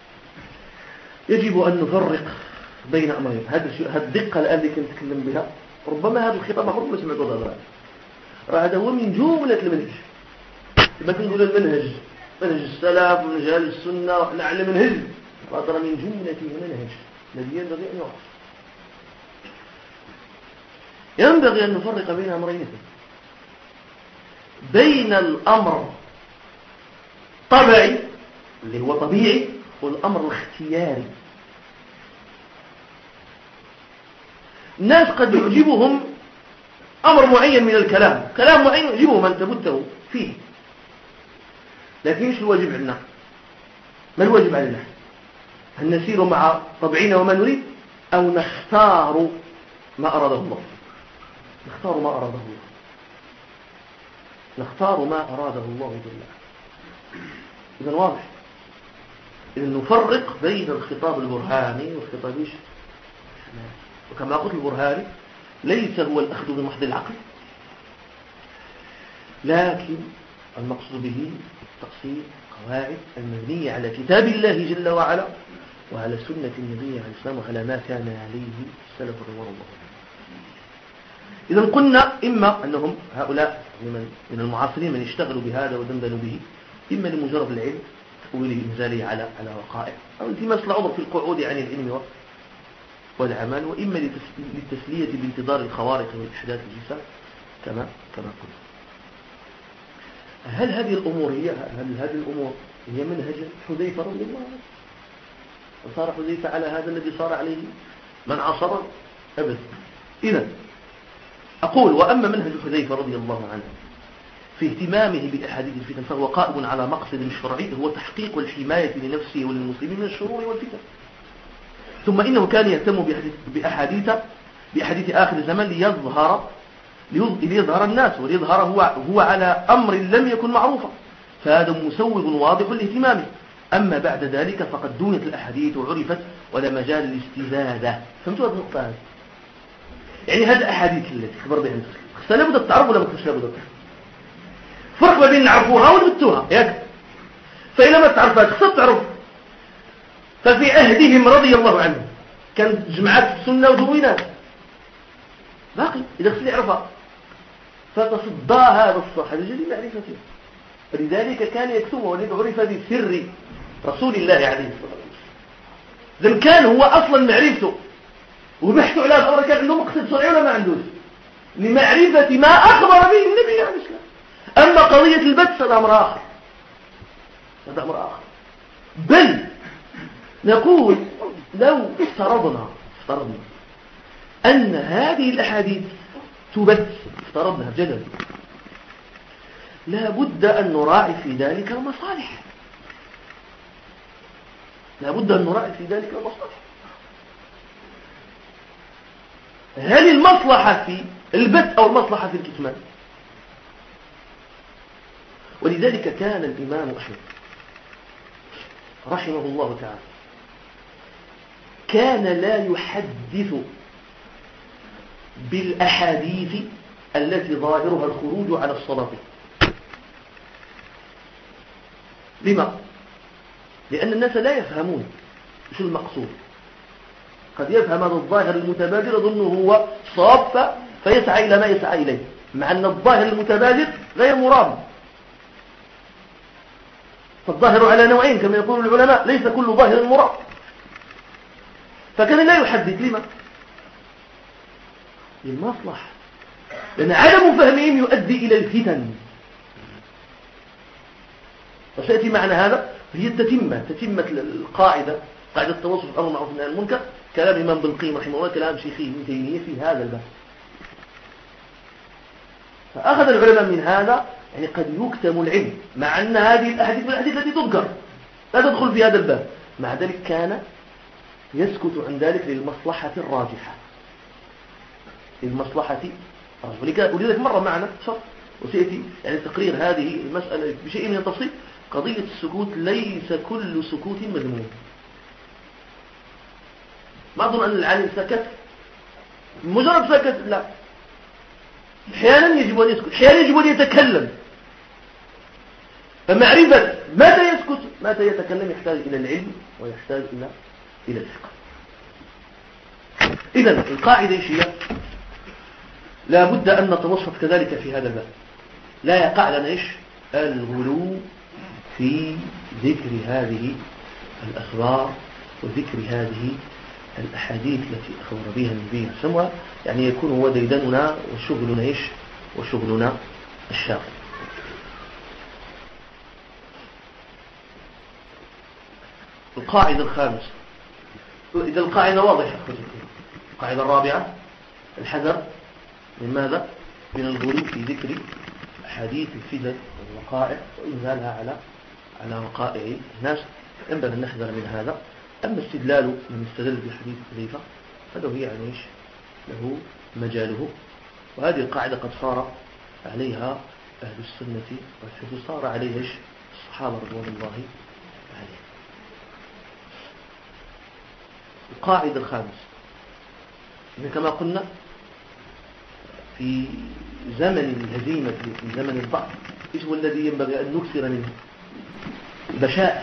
يجب أن نفرق بين أمرين. هذه الدقة الآن اللي كنت أتكلم بها، ربما هذا الخطاب ما سمعته هذا هو من جملة المنهج. لما كنقول المنهج منهج السلف ومنهج أهل السنة وإحنا على منهج، هذا من جملة المنهج الذي ينبغي أن يعرف. ينبغي أن نفرق بين أمرين: بين الأمر طبيعي اللي هو طبيعي والأمر الاختياري. الناس قد يعجبهم أمر معين من الكلام، كلام معين يعجبهم أن تبته فيه، لكن إيش الواجب عندنا؟ ما الواجب علينا؟ هل نسير مع طبعنا وما نريد، أو نختار ما أراده الله؟ نختار ما أراده الله جل وعلا. إذن واضح، إذن نفرق بين الخطاب البرهاني والخطاب الحماسي. وكما قلت البرهاني ليس هو الأخذ بمحض العقل، لكن المقصود به تقسيم قواعد المبنية على كتاب الله جل وعلا وعلى سنة النبي عليه السلام وعلى ما كان عليه السلف رضوان الله عنهم. إذا قلنا إما أنهم هؤلاء من المعاصرين من يشتغلوا بهذا ودندنوا به، إما لمجرد العلم ولإنزاله على وقائع، أو التماس العذر في القعود عن العلم والعمل، وإما للتسلية بانتظار الخوارق والإحداث الجسام كما قلنا. هل هذه الأمور هي منهج حذيفة رضي الله عنه؟ وصار حذيفة على هذا الذي صار عليه من عصر أبدا. إذن أقول وأما منهج حذيفة رضي الله عنه في اهتمامه بأحاديث الفتن فهو قائم على مقصد شرعي هو تحقيق الحماية لنفسه وللمسلمين من الشرور والفتن. ثم إنه كان يهتم بأحاديث آخر الزمان ليظهر الناس وليظهر هو على أمر لم يكن معروفا، فهذا مسوغ واضح لاهتمامه. أما بعد ذلك فقد دونت الأحاديث وعرفت ولا مجال للاستزادة. فهمتوا هذه النقطة هذه؟ يعني هذه الأحاديث التي خبر بها المسلم خصها لابد تعرف ولا ما خصهاش لابد تعرف؟ فرق ما بين نعرفوها ونبتوها ياك؟ فإذا ما تعرفها خصها تعرف. ففي عهدهم رضي الله عنهم كانت جمعات السنة ودوينات باقي إذا خصني يعرفها، فتصدى هذا الصحابي لمعرفته، فلذلك كان يكتبه ولذلك عرف بسر رسول الله عليه الصلاة والسلام. إذن كان هو أصلا معرفته وبحثوا على الأمر كان عنده مقصد شرعي ولا ما عندوش لمعرفة ما أخبر به النبي عليه السلام. أما قضية البث هذا أمر آخر، بل نقول لو افترضنا أن هذه الأحاديث تبث، افترضنا جدلا، لا بد أن نراعي في ذلك المصالح، هل المصلحة في البث أو المصلحة في الكتمان؟ ولذلك كان الإمام أحمد رحمه الله تعالى كان لا يحدث بالأحاديث التي ظاهرها الخروج على الصلاة. لما؟ لأن الناس لا يفهمون شو المقصود. قد يفهم هذا الظاهر المتبادر يظنه هو صاب فيسعى إلى ما يسعى إليه، مع أن الظاهر المتبادر غير مراد. فالظاهر على نوعين كما يقول العلماء، ليس كل ظاهر مراد. فكان لا يحدث. لما؟ للمصلحة، لأن عدم فهمهم يؤدي إلى الفتن. وسيأتي معنا هذا هي تتمة القاعدة، قاعدة التواصل في الأمر بالمعروف والنهي عن المنكر، كلام الإمام ابن القيم رحمه الله، كلام شيخه ابن تيمية في هذا الباب. فأخذ العلماء من هذا يعني قد يكتم العلم، مع أن هذه الأحاديث التي تذكر لا تدخل في هذا الباب، مع ذلك كان يسكت عن ذلك للمصلحة الراجحة. ولذلك مرة معنا وسيأتي يعني تقرير هذه المسألة بشيء من التفصيل. قضية السكوت ليس كل سكوت مذموم. ما أظن أن العالم سكت مجرد سكت، لا، أحيانا يجب أن يسكت، أحيانا يجب أن يتكلم. فمعرفة متى يسكت متى يتكلم يحتاج إلى العلم ويحتاج إلى الفقه. إذن القاعدة إيش هي؟ لا بد أن نتوسط كذلك في هذا الباب، لا يقع لنا إيش الغلو في ذكر هذه الأخبار وذكر هذه الأحاديث التي أخبر بها النبي صلى الله عليه وسلم، يعني يكون هو ديدننا وشغلنا إيش وشغلنا الشاغل. القاعدة الخامسة، إذا القاعدة واضحة، القاعدة الرابعة الحذر من ماذا؟ من الغلو في ذكر أحاديث الفتن والوقائع وإنزالها على وقائع الناس، ينبغي أن نحذر من هذا. أما استدلال من استدل بحديث حذيفة هذا هو يعني إيش له مجاله، وهذه القاعدة قد صار عليها أهل السنة والحديث، صار عليها إيش الصحابة رضوان الله عليهم. القاعدة الخامسة كما قلنا في زمن الهزيمة، في زمن الضعف، إيش هو الذي ينبغي أن نكثر منه؟ البشائر.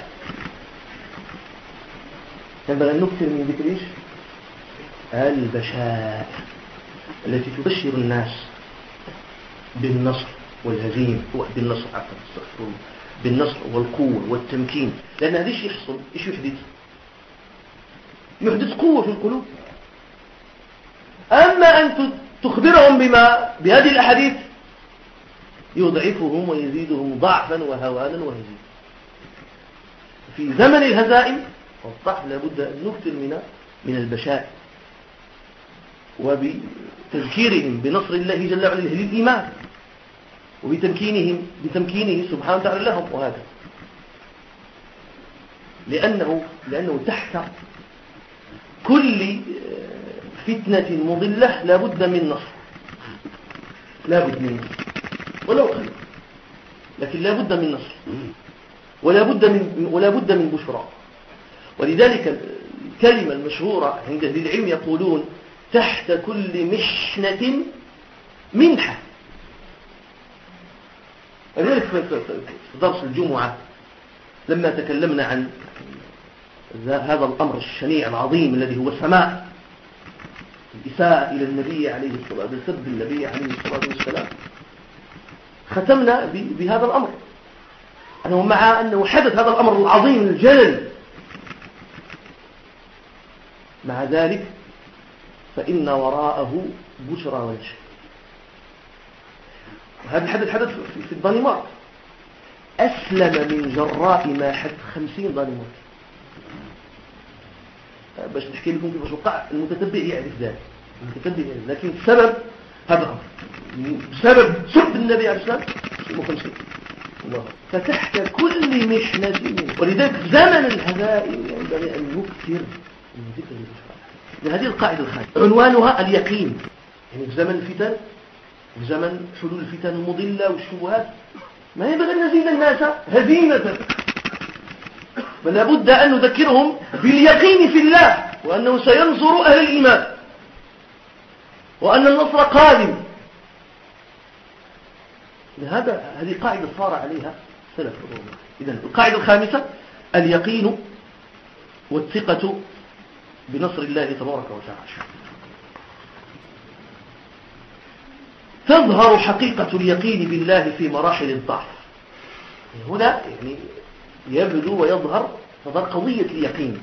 ينبغي أن نكثر من ذكر إيش؟ البشائر التي تبشر الناس بالنصر والهزيمة، بالنصر بالنصر والقوة والتمكين. لأن هذا إيش يحصل؟ إيش يحدث؟ يحدث قوة في القلوب. أما أن تخبرهم بهذه الأحاديث يضعفهم ويزيدهم ضعفا وهوانا وهزيمة. في زمن الهزائم والضعف لابد أن نكثر من البشائر وبتذكيرهم بنصر الله جل وعلا للإيمان بتمكينه سبحانه وتعالى لهم. وهذا لأنه تحت كل فتنة مضلة لابد من نصر، لابد من نصر ولو قليل، لكن لابد من نصر ولابد من بشرى. ولذلك الكلمة المشهورة عند أهل العلم يقولون تحت كل محنة منحة. ولذلك في درس الجمعة لما تكلمنا عن هذا الأمر الشنيع العظيم الذي هو سماع الإساءة إلى النبي عليه الصلاة والسلام، سب النبي عليه الصلاة والسلام، ختمنا بهذا الأمر، أنه مع أنه حدث هذا الأمر العظيم الجلل، مع ذلك فإن وراءه بشرى ونشر. وهذا الحدث حدث في الدنمارك، أسلم من جراء ما حدث 50 دنمارك. باش نحكي لكم كيفاش وقع، المتتبع يعرف ذلك، المتتبع يعرف. لكن السبب هذا الأمر، بسبب سب النبي عليه الصلاة والسلام. فتحت كل محنة. ولذلك زمن الهزائم ينبغي أن نكثر من ذكر البشرى. هذه القاعدة الخامسة عنوانها اليقين. يعني في زمن الفتن، في زمن حلول الفتن المضلة والشبهات، ما ينبغي أن نزيد الناس هزيمة، بل لابد أن نذكرهم باليقين في الله، وأنه سينصر أهل الإيمان، وأن النصر قادم. هذه قاعدة صار عليها سلف الأمة. إذن القاعدة الخامسة اليقين والثقة بنصر الله تبارك وتعالى. تظهر حقيقة اليقين بالله في مراحل الضعف. هنا يعني يبدو ويظهر قضية اليقين،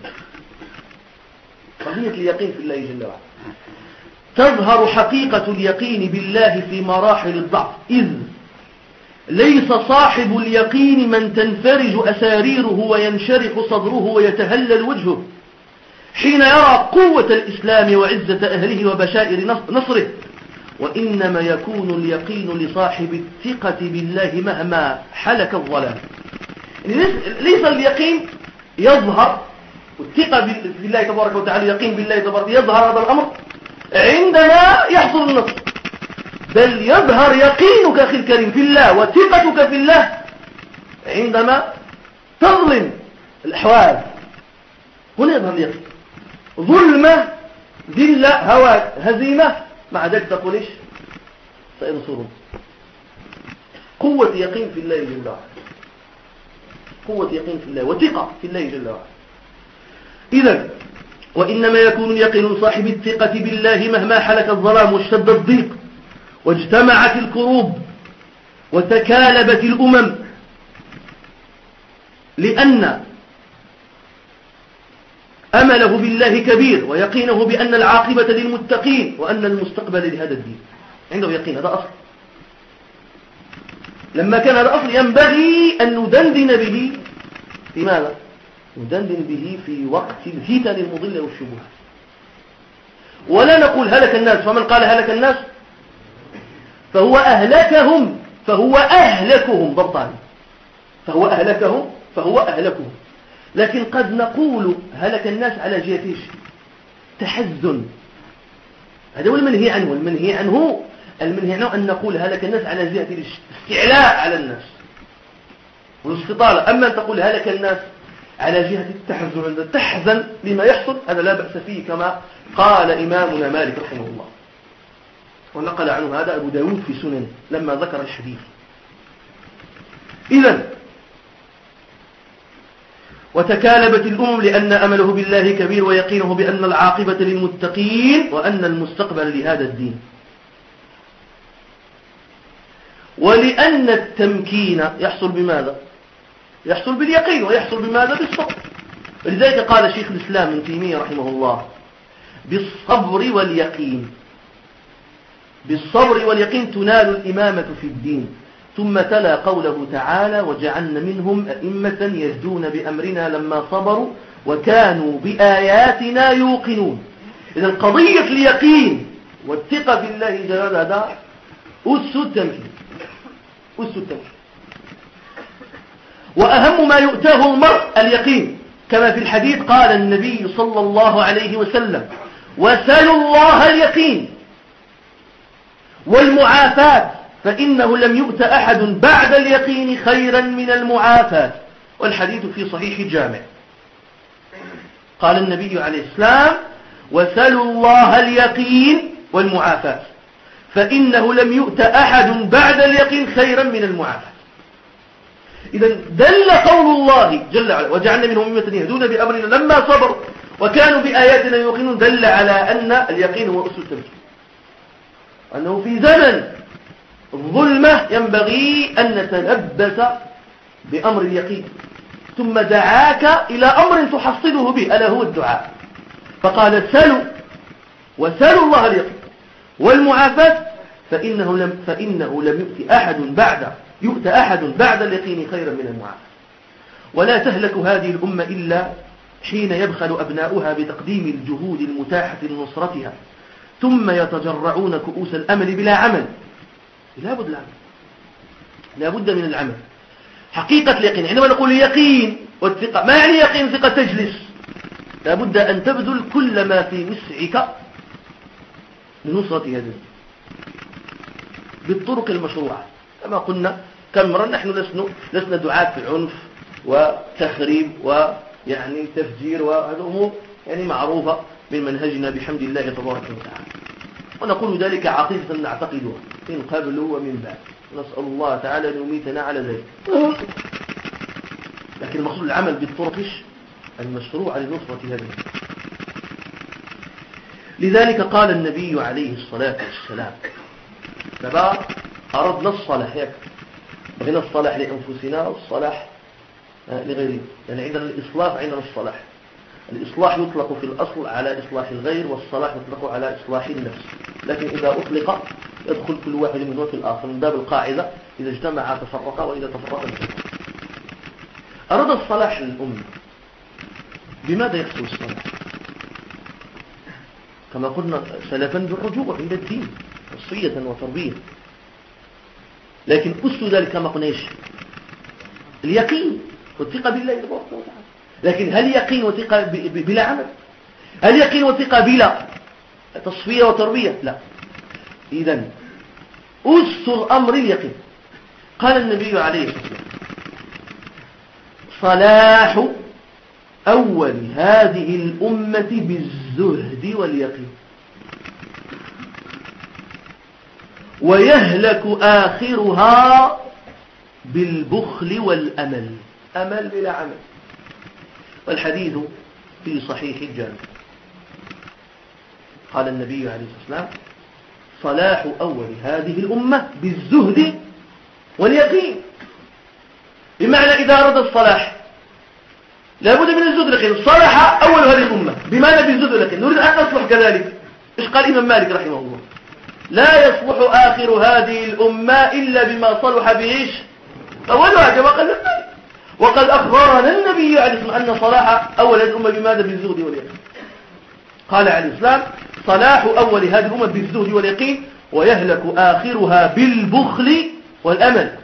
قضية اليقين في الله جل وعلا. تظهر حقيقة اليقين بالله في مراحل الضعف، إذ ليس صاحب اليقين من تنفرج أساريره وينشرح صدره ويتهلل وجهه حين يرى قوة الإسلام وعزة أهله وبشائر نصره، وإنما يكون اليقين لصاحب الثقة بالله مهما حلك الظلام. ليس اليقين يظهر، والثقة بالله تبارك وتعالى، اليقين بالله تبارك يظهر هذا الأمر عندما يحصل النصر، بل يظهر يقينك أخي الكريم في الله وثقتك في الله عندما تظلم الأحوال. هنا يظهر اليقين. ظلمة، ذلة، هوى، هزيمة، مع ذلك تقول إيش؟ سينصرون. قوة يقين في الله جل وعلا، قوة يقين في الله وثقة في الله جل وعلا. إذن وإنما يكون اليقين صاحب الثقة بالله مهما حلك الظلام واشتد الضيق واجتمعت الكروب وتكالبت الأمم، لأن أمله بالله كبير ويقينه بأن العاقبة للمتقين وأن المستقبل لهذا الدين. عنده يقين، هذا أصل. لما كان هذا أصل ينبغي أن ندندن به في ماذا؟ ندندن به في وقت الفتن المضلة والشبهات، ولا نقول هلك الناس، فمن قال هلك الناس فهو أهلكهم ضبطان، فهو أهلكهم. لكن قد نقول هلك الناس على جهة ايش؟ تحزن. هذا هو المنهي عنه. المنهي عنه أن نقول هلك الناس على جهة الاستعلاء على الناس والاستطالة. أما أن تقول هلك الناس على جهة التحزن، تحزن لما يحصل، هذا لا بأس فيه، كما قال إمامنا مالك رحمه الله. ونقل عنه هذا أبو داود في سننه لما ذكر الحديث. إذن وتكالبت الأمم لأن أمله بالله كبير ويقينه بأن العاقبة للمتقين وأن المستقبل لهذا الدين، ولأن التمكين يحصل بماذا؟ يحصل باليقين، ويحصل بماذا؟ بالصبر. ولذلك قال شيخ الإسلام ابن تيمية رحمه الله: بالصبر واليقين، بالصبر واليقين تنال الإمامة في الدين. ثم تلا قوله تعالى: وجعلنا منهم أئمة يهدون بأمرنا لما صبروا وكانوا بآياتنا يوقنون. إذا قضية اليقين والثقة في الله جل وعلا هذا أس التمكين، أس التمكين. وأهم ما يؤتاه المرء اليقين، كما في الحديث قال النبي صلى الله عليه وسلم: وسلوا الله اليقين والمعافاة فإنه لم يؤت أحد بعد اليقين خيرا من المعافاة. والحديث في صحيح الجامع. قال النبي عليه السلام: وسلوا الله اليقين والمعافاة فإنه لم يؤت أحد بعد اليقين خيرا من المعافاة. إذا دل قول الله جل وعلا: وجعلنا منهم أمة يهدون بأمرنا لما صبروا وكانوا بآياتنا يوقنون، دل على أن اليقين هو أصل التمكين، أنه في زمن الظلمة ينبغي أن نتلبس بأمر اليقين. ثم دعاك إلى أمر تحصله به، ألا هو الدعاء. فقال: سلوا وسلوا الله اليقين والمعافاة فإنه لم يؤت أحد بعد اليقين خيرا من المعافاة. ولا تهلك هذه الأمة إلا حين يبخل أبناؤها بتقديم الجهود المتاحة لنصرتها، ثم يتجرعون كؤوس الأمل بلا عمل. لا بد من العمل. حقيقة اليقين، عندما نقول اليقين والثقة، ما يعني يقين ثقة تجلس؟ لا بد أن تبذل كل ما في وسعك لنصرة هذا بالطرق المشروعة. كما قلنا كم مرة، نحن لسنا دعاة في العنف وتخريب ويعني تفجير، وهذه أمور يعني معروفة من منهجنا بحمد الله تبارك وتعالى، ونقول ذلك عقيدة نعتقدها من قبل ومن بعد، نسأل الله تعالى أن يميتنا على ذلك. لكن المقصود العمل بالطرق المشروعة لنصرة هذا. لذلك قال النبي عليه الصلاة والسلام: فبا أردنا الصلاح، بغينا الصلاح لأنفسنا والصلاح لغيرنا، يعني عندنا الإصلاح عندنا الصلاح. الإصلاح يطلق في الأصل على إصلاح الغير، والصلاح يطلق على إصلاح النفس، لكن إذا أطلق يدخل كل واحد منه في الآخر من باب القاعدة: إذا اجتمع تفرقا وإذا تفرقا انفصلا. أراد الصلاح للأمة، بماذا يحصل الصلاح؟ كما قلنا سلفا بالرجوع إلى الدين وصية وتربية. لكن أس ذلك كما قلنا إيش؟ اليقين والثقة بالله تبارك وتعالى. لكن هل يقين وثقة بلا عمل؟ هل يقين وثقة بلا تصفية وتربية؟ لا. إذن أس الأمر اليقين. قال النبي عليه الصلاة والسلام: صلاح أول هذه الأمة بالزهد واليقين، ويهلك آخرها بالبخل والأمل. أمل بلا عمل. والحديث في صحيح الجامع. قال النبي عليه الصلاة والسلام: صلاح أول هذه الأمة بالزهد واليقين. بمعنى إذا أراد الصلاح لابد من الزهد واليقين. صلح أول هذه الأمة بمعنى بالزهد واليقين. نريد أن نصلح كذلك. إيش قال الإمام مالك رحمه الله؟ لا يصلح آخر هذه الأمة إلا بما صلح به أولها، كما قال النبي. وقد أخبرنا النبي عليه الصلاة والسلام أن صلاح أول هذه الأمة بماذا؟ بالزهد واليقين. قال عليه السلام: صلاح أول هذه الأمة بالزهد واليقين، ويهلك آخرها بالبخل والأمل.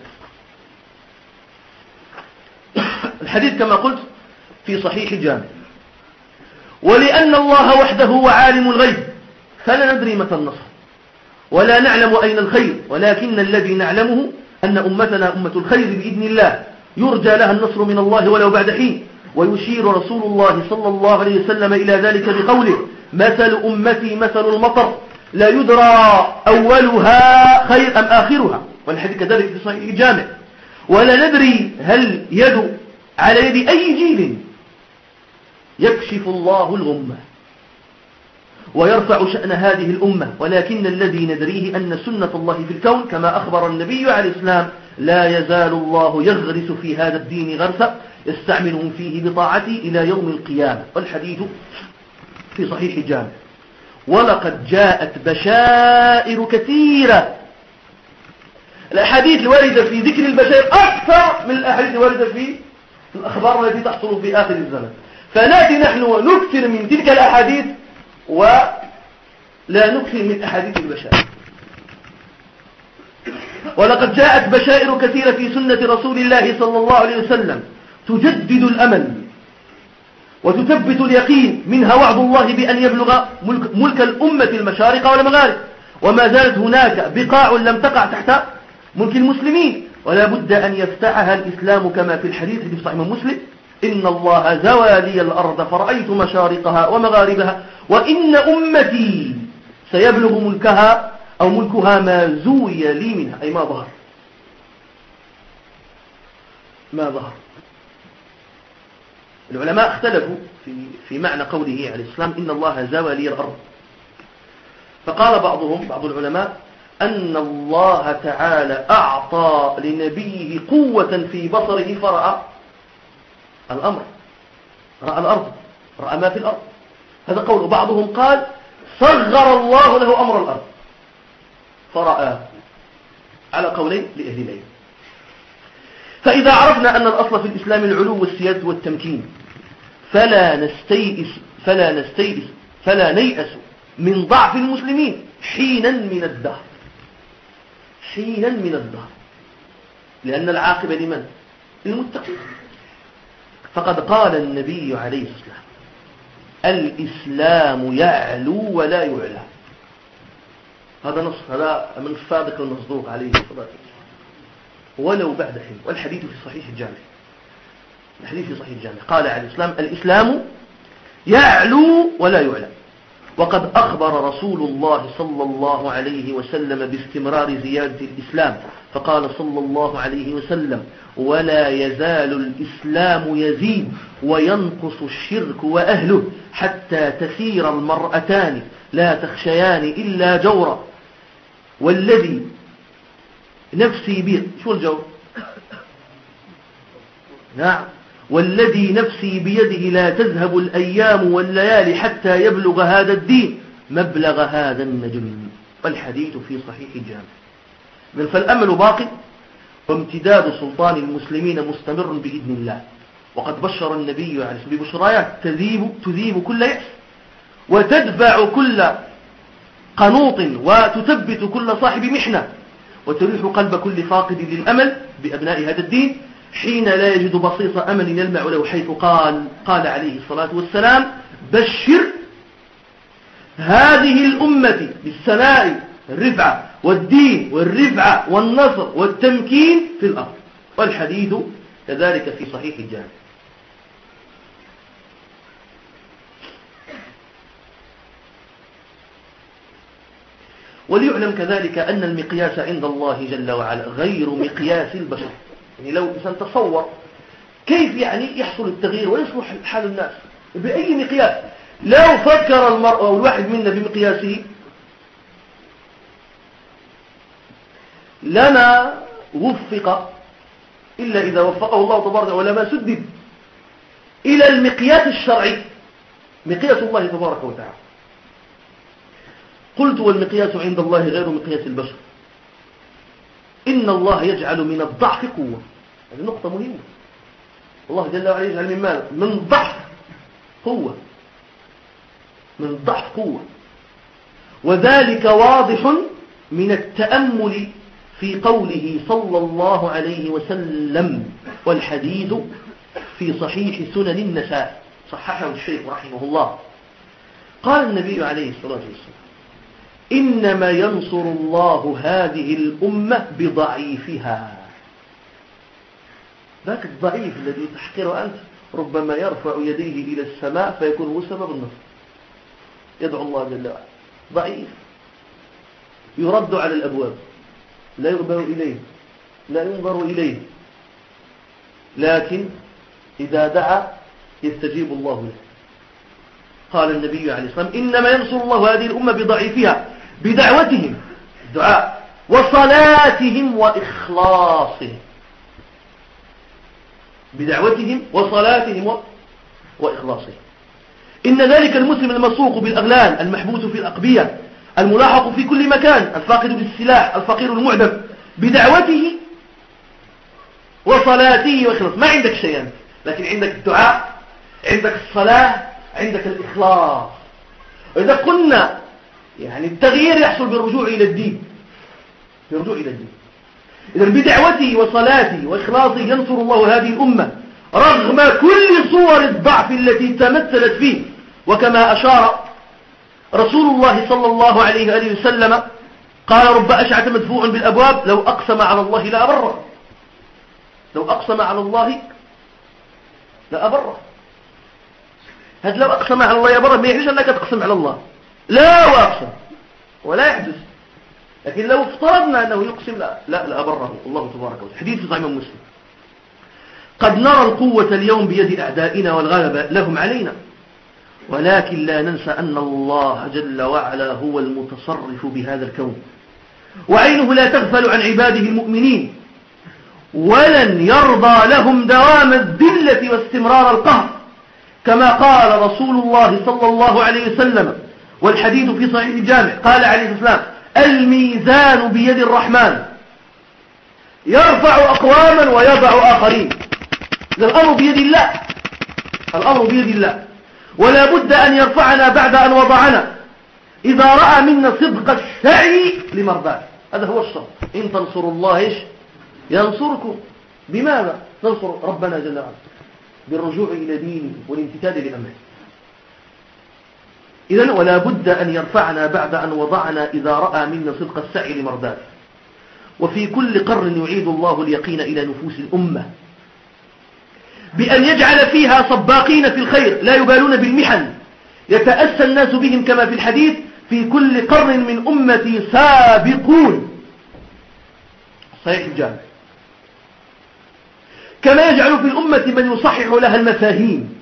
الحديث كما قلت في صحيح الجامع. ولأن الله وحده هو عالم الغيب فلا ندري متى النصر ولا نعلم أين الخير، ولكن الذي نعلمه أن أمتنا أمة الخير بإذن الله، يرجى لها النصر من الله ولو بعد حين. ويشير رسول الله صلى الله عليه وسلم إلى ذلك بقوله: مثل أمتي مثل المطر لا يدرى أولها خير أم آخرها، والحديث كذلك في صحيح الجامع. ولا ندري هل يد على يد أي جيل يكشف الله الغمة ويرفع شأن هذه الأمة، ولكن الذي ندريه أن سنة الله في الكون كما أخبر النبي عليه السلام: لا يزال الله يغرس في هذا الدين غرسا يستعملهم فيه بطاعتي إلى يوم القيامة، والحديث في صحيح الجامع. ولقد جاءت بشائر كثيرة، الأحاديث الواردة في ذكر البشائر أكثر من الأحاديث الواردة في الأخبار التي تحصل في آخر الزمن، فنأتي نحن ونكثر من تلك الأحاديث ولا نكثر من أحاديث البشائر. ولقد جاءت بشائر كثيرة في سنة رسول الله صلى الله عليه وسلم تجدد الأمل وتثبت اليقين، منها وعد الله بأن يبلغ ملك الأمة المشارق والمغارب، وما زالت هناك بقاع لم تقع تحت ملك المسلمين، ولا بد أن يفتحها الإسلام كما في الحديث في صحيح مسلم: إن الله زوى لي الأرض فرأيت مشارقها ومغاربها، وإن أمتي سيبلغ ملكها أو ملكها ما زوي لي منها، أي ما ظهر. العلماء اختلفوا في معنى قوله عليه السلام: إن الله زوى لي الأرض. فقال بعض العلماء أن الله تعالى أعطى لنبيه قوة في بصره فرأى الأمر، رأى الأرض، رأى ما في الأرض. هذا قول. بعضهم قال: صغر الله له أمر الأرض فرأى، على قولين لأهل العلم. فإذا عرفنا أن الأصل في الإسلام العلو والسيادة والتمكين، فلا نيأس من ضعف المسلمين حينا من الدهر، لأن العاقبة لمن؟ للمتقين. فقد قال النبي عليه السلام: الإسلام يعلو ولا يعلى. هذا نص، هذا من الصادق المصدوق عليه الصلاة والسلام ولو بعد حين. والحديث في صحيح الجامع، قال عليه السلام: الإسلام يعلو ولا يعلى. وقد أخبر رسول الله صلى الله عليه وسلم باستمرار زيادة الإسلام، فقال صلى الله عليه وسلم: ولا يزال الإسلام يزيد وينقص الشرك وأهله حتى تسير المرأتان لا تخشيان إلا جورا، والذي نفسي بيده. شو الجور؟ نعم، والذي نفسي بيده لا تذهب الأيام والليالي حتى يبلغ هذا الدين مبلغ هذا النجم. والحديث في صحيح الجامع. فالأمل باق، وامتداد سلطان المسلمين مستمر بإذن الله. وقد بشر النبي عليه الصلاة والسلام ببشرايات تذيب كل يأس وتدفع كل قنوط وتثبت كل صاحب محنة وتريح قلب كل فاقد للأمل بأبناء هذا الدين حين لا يجد بصيص أمل يلمع له، حيث قال عليه الصلاة والسلام: بشر هذه الأمة بالسناء الرفعة والدين والرفعة والنصر والتمكين في الأرض. والحديث كذلك في صحيح الجامع. وليعلم كذلك أن المقياس عند الله جل وعلا غير مقياس البشر. يعني لو الإنسان تصور كيف يعني يحصل التغيير ويصلح حال الناس بأي مقياس، لو فكر المرء أو الواحد منا بمقياسه لما وفق إلا إذا وفقه الله تبارك، ولما سدد إلى المقياس الشرعي، مقياس الله تبارك وتعالى. قلت: والمقياس عند الله غير مقياس البشر. إن الله يجعل من الضعف قوة. هذه نقطة مهمة. الله جل وعلا يجعل من ماذا؟ من ضعف قوة، من ضعف قوة. وذلك واضح من التأمل في قوله صلى الله عليه وسلم، والحديث في صحيح سنن النسائي صححه الشيخ رحمه الله. قال النبي عليه الصلاة والسلام: إنما ينصر الله هذه الأمة بضعيفها. ذاك الضعيف الذي تحقره أنت ربما يرفع يديه إلى السماء فيكون هو سبب النصر. يدعو الله جل وعلا ضعيف يرد على الأبواب، لا يؤبه إليه، لا ينظر إليه، لكن إذا دعا يستجيب الله له. قال النبي عليه الصلاة والسلام: إنما ينصر الله هذه الأمة بضعيفها بدعوتهم، الدعاء، وصلاتهم وإخلاصهم، بدعوتهم وصلاتهم وإخلاصهم. إن ذلك المسلم المسوق بالأغلال، المحبوس في الأقبية، الملاحق في كل مكان، الفاقد للسلاح، الفقير المعدم، بدعوته وصلاته وإخلاص. ما عندك شيئا، لكن عندك الدعاء، عندك الصلاة، عندك الإخلاص. وإذا قلنا يعني التغيير يحصل بالرجوع إلى الدين، بالرجوع إلى الدين. إذا بدعوته وصلاته وإخلاصه ينصر الله هذه الأمة رغم كل صور الضعف التي تمثلت فيه. وكما أشار رسول الله صلى الله عليه وآله وسلم قال: رب أشعث مدفوع بالأبواب لو أقسم على الله لأبره، لو أقسم على الله لأبره. هذا لو أقسم على الله لأبره ما يحدث أنك تقسم على الله، لا وأقسم ولا يحدث. لكن لو افترضنا أنه يقسم لأبره الله تبارك وتعالى. حديث صحيح مسلم: قد نرى القوة اليوم بيد أعدائنا والغلبة لهم علينا، ولكن لا ننسى أن الله جل وعلا هو المتصرف بهذا الكون، وعينه لا تغفل عن عباده المؤمنين، ولن يرضى لهم دوام الذلة واستمرار القهر، كما قال رسول الله صلى الله عليه وسلم، والحديث في صحيح الجامع، قال عليه السلام: الميزان بيد الرحمن يرفع أقواما ويضع آخرين. الأمر بيد الله، الأمر بيد الله، ولا بد أن يرفعنا بعد أن وضعنا إذا رأى منا صدق السعي لمرضاه. هذا هو الشرط. إن تنصروا الله ينصركم. بماذا ننصر ربنا جل وعلا؟ بالرجوع إلى دينه والامتثال لأمره. إذن ولا بد أن يرفعنا بعد أن وضعنا إذا رأى منا صدق السعي لمرضاه. وفي كل قرن يعيد الله اليقين إلى نفوس الأمة بأن يجعل فيها صباقين في الخير لا يبالون بالمحن، يتأسى الناس بهم، كما في الحديث: في كل قرن من أمتي سابقون، صحيح الجامع. كما يجعل في الأمة من يصحح لها المفاهيم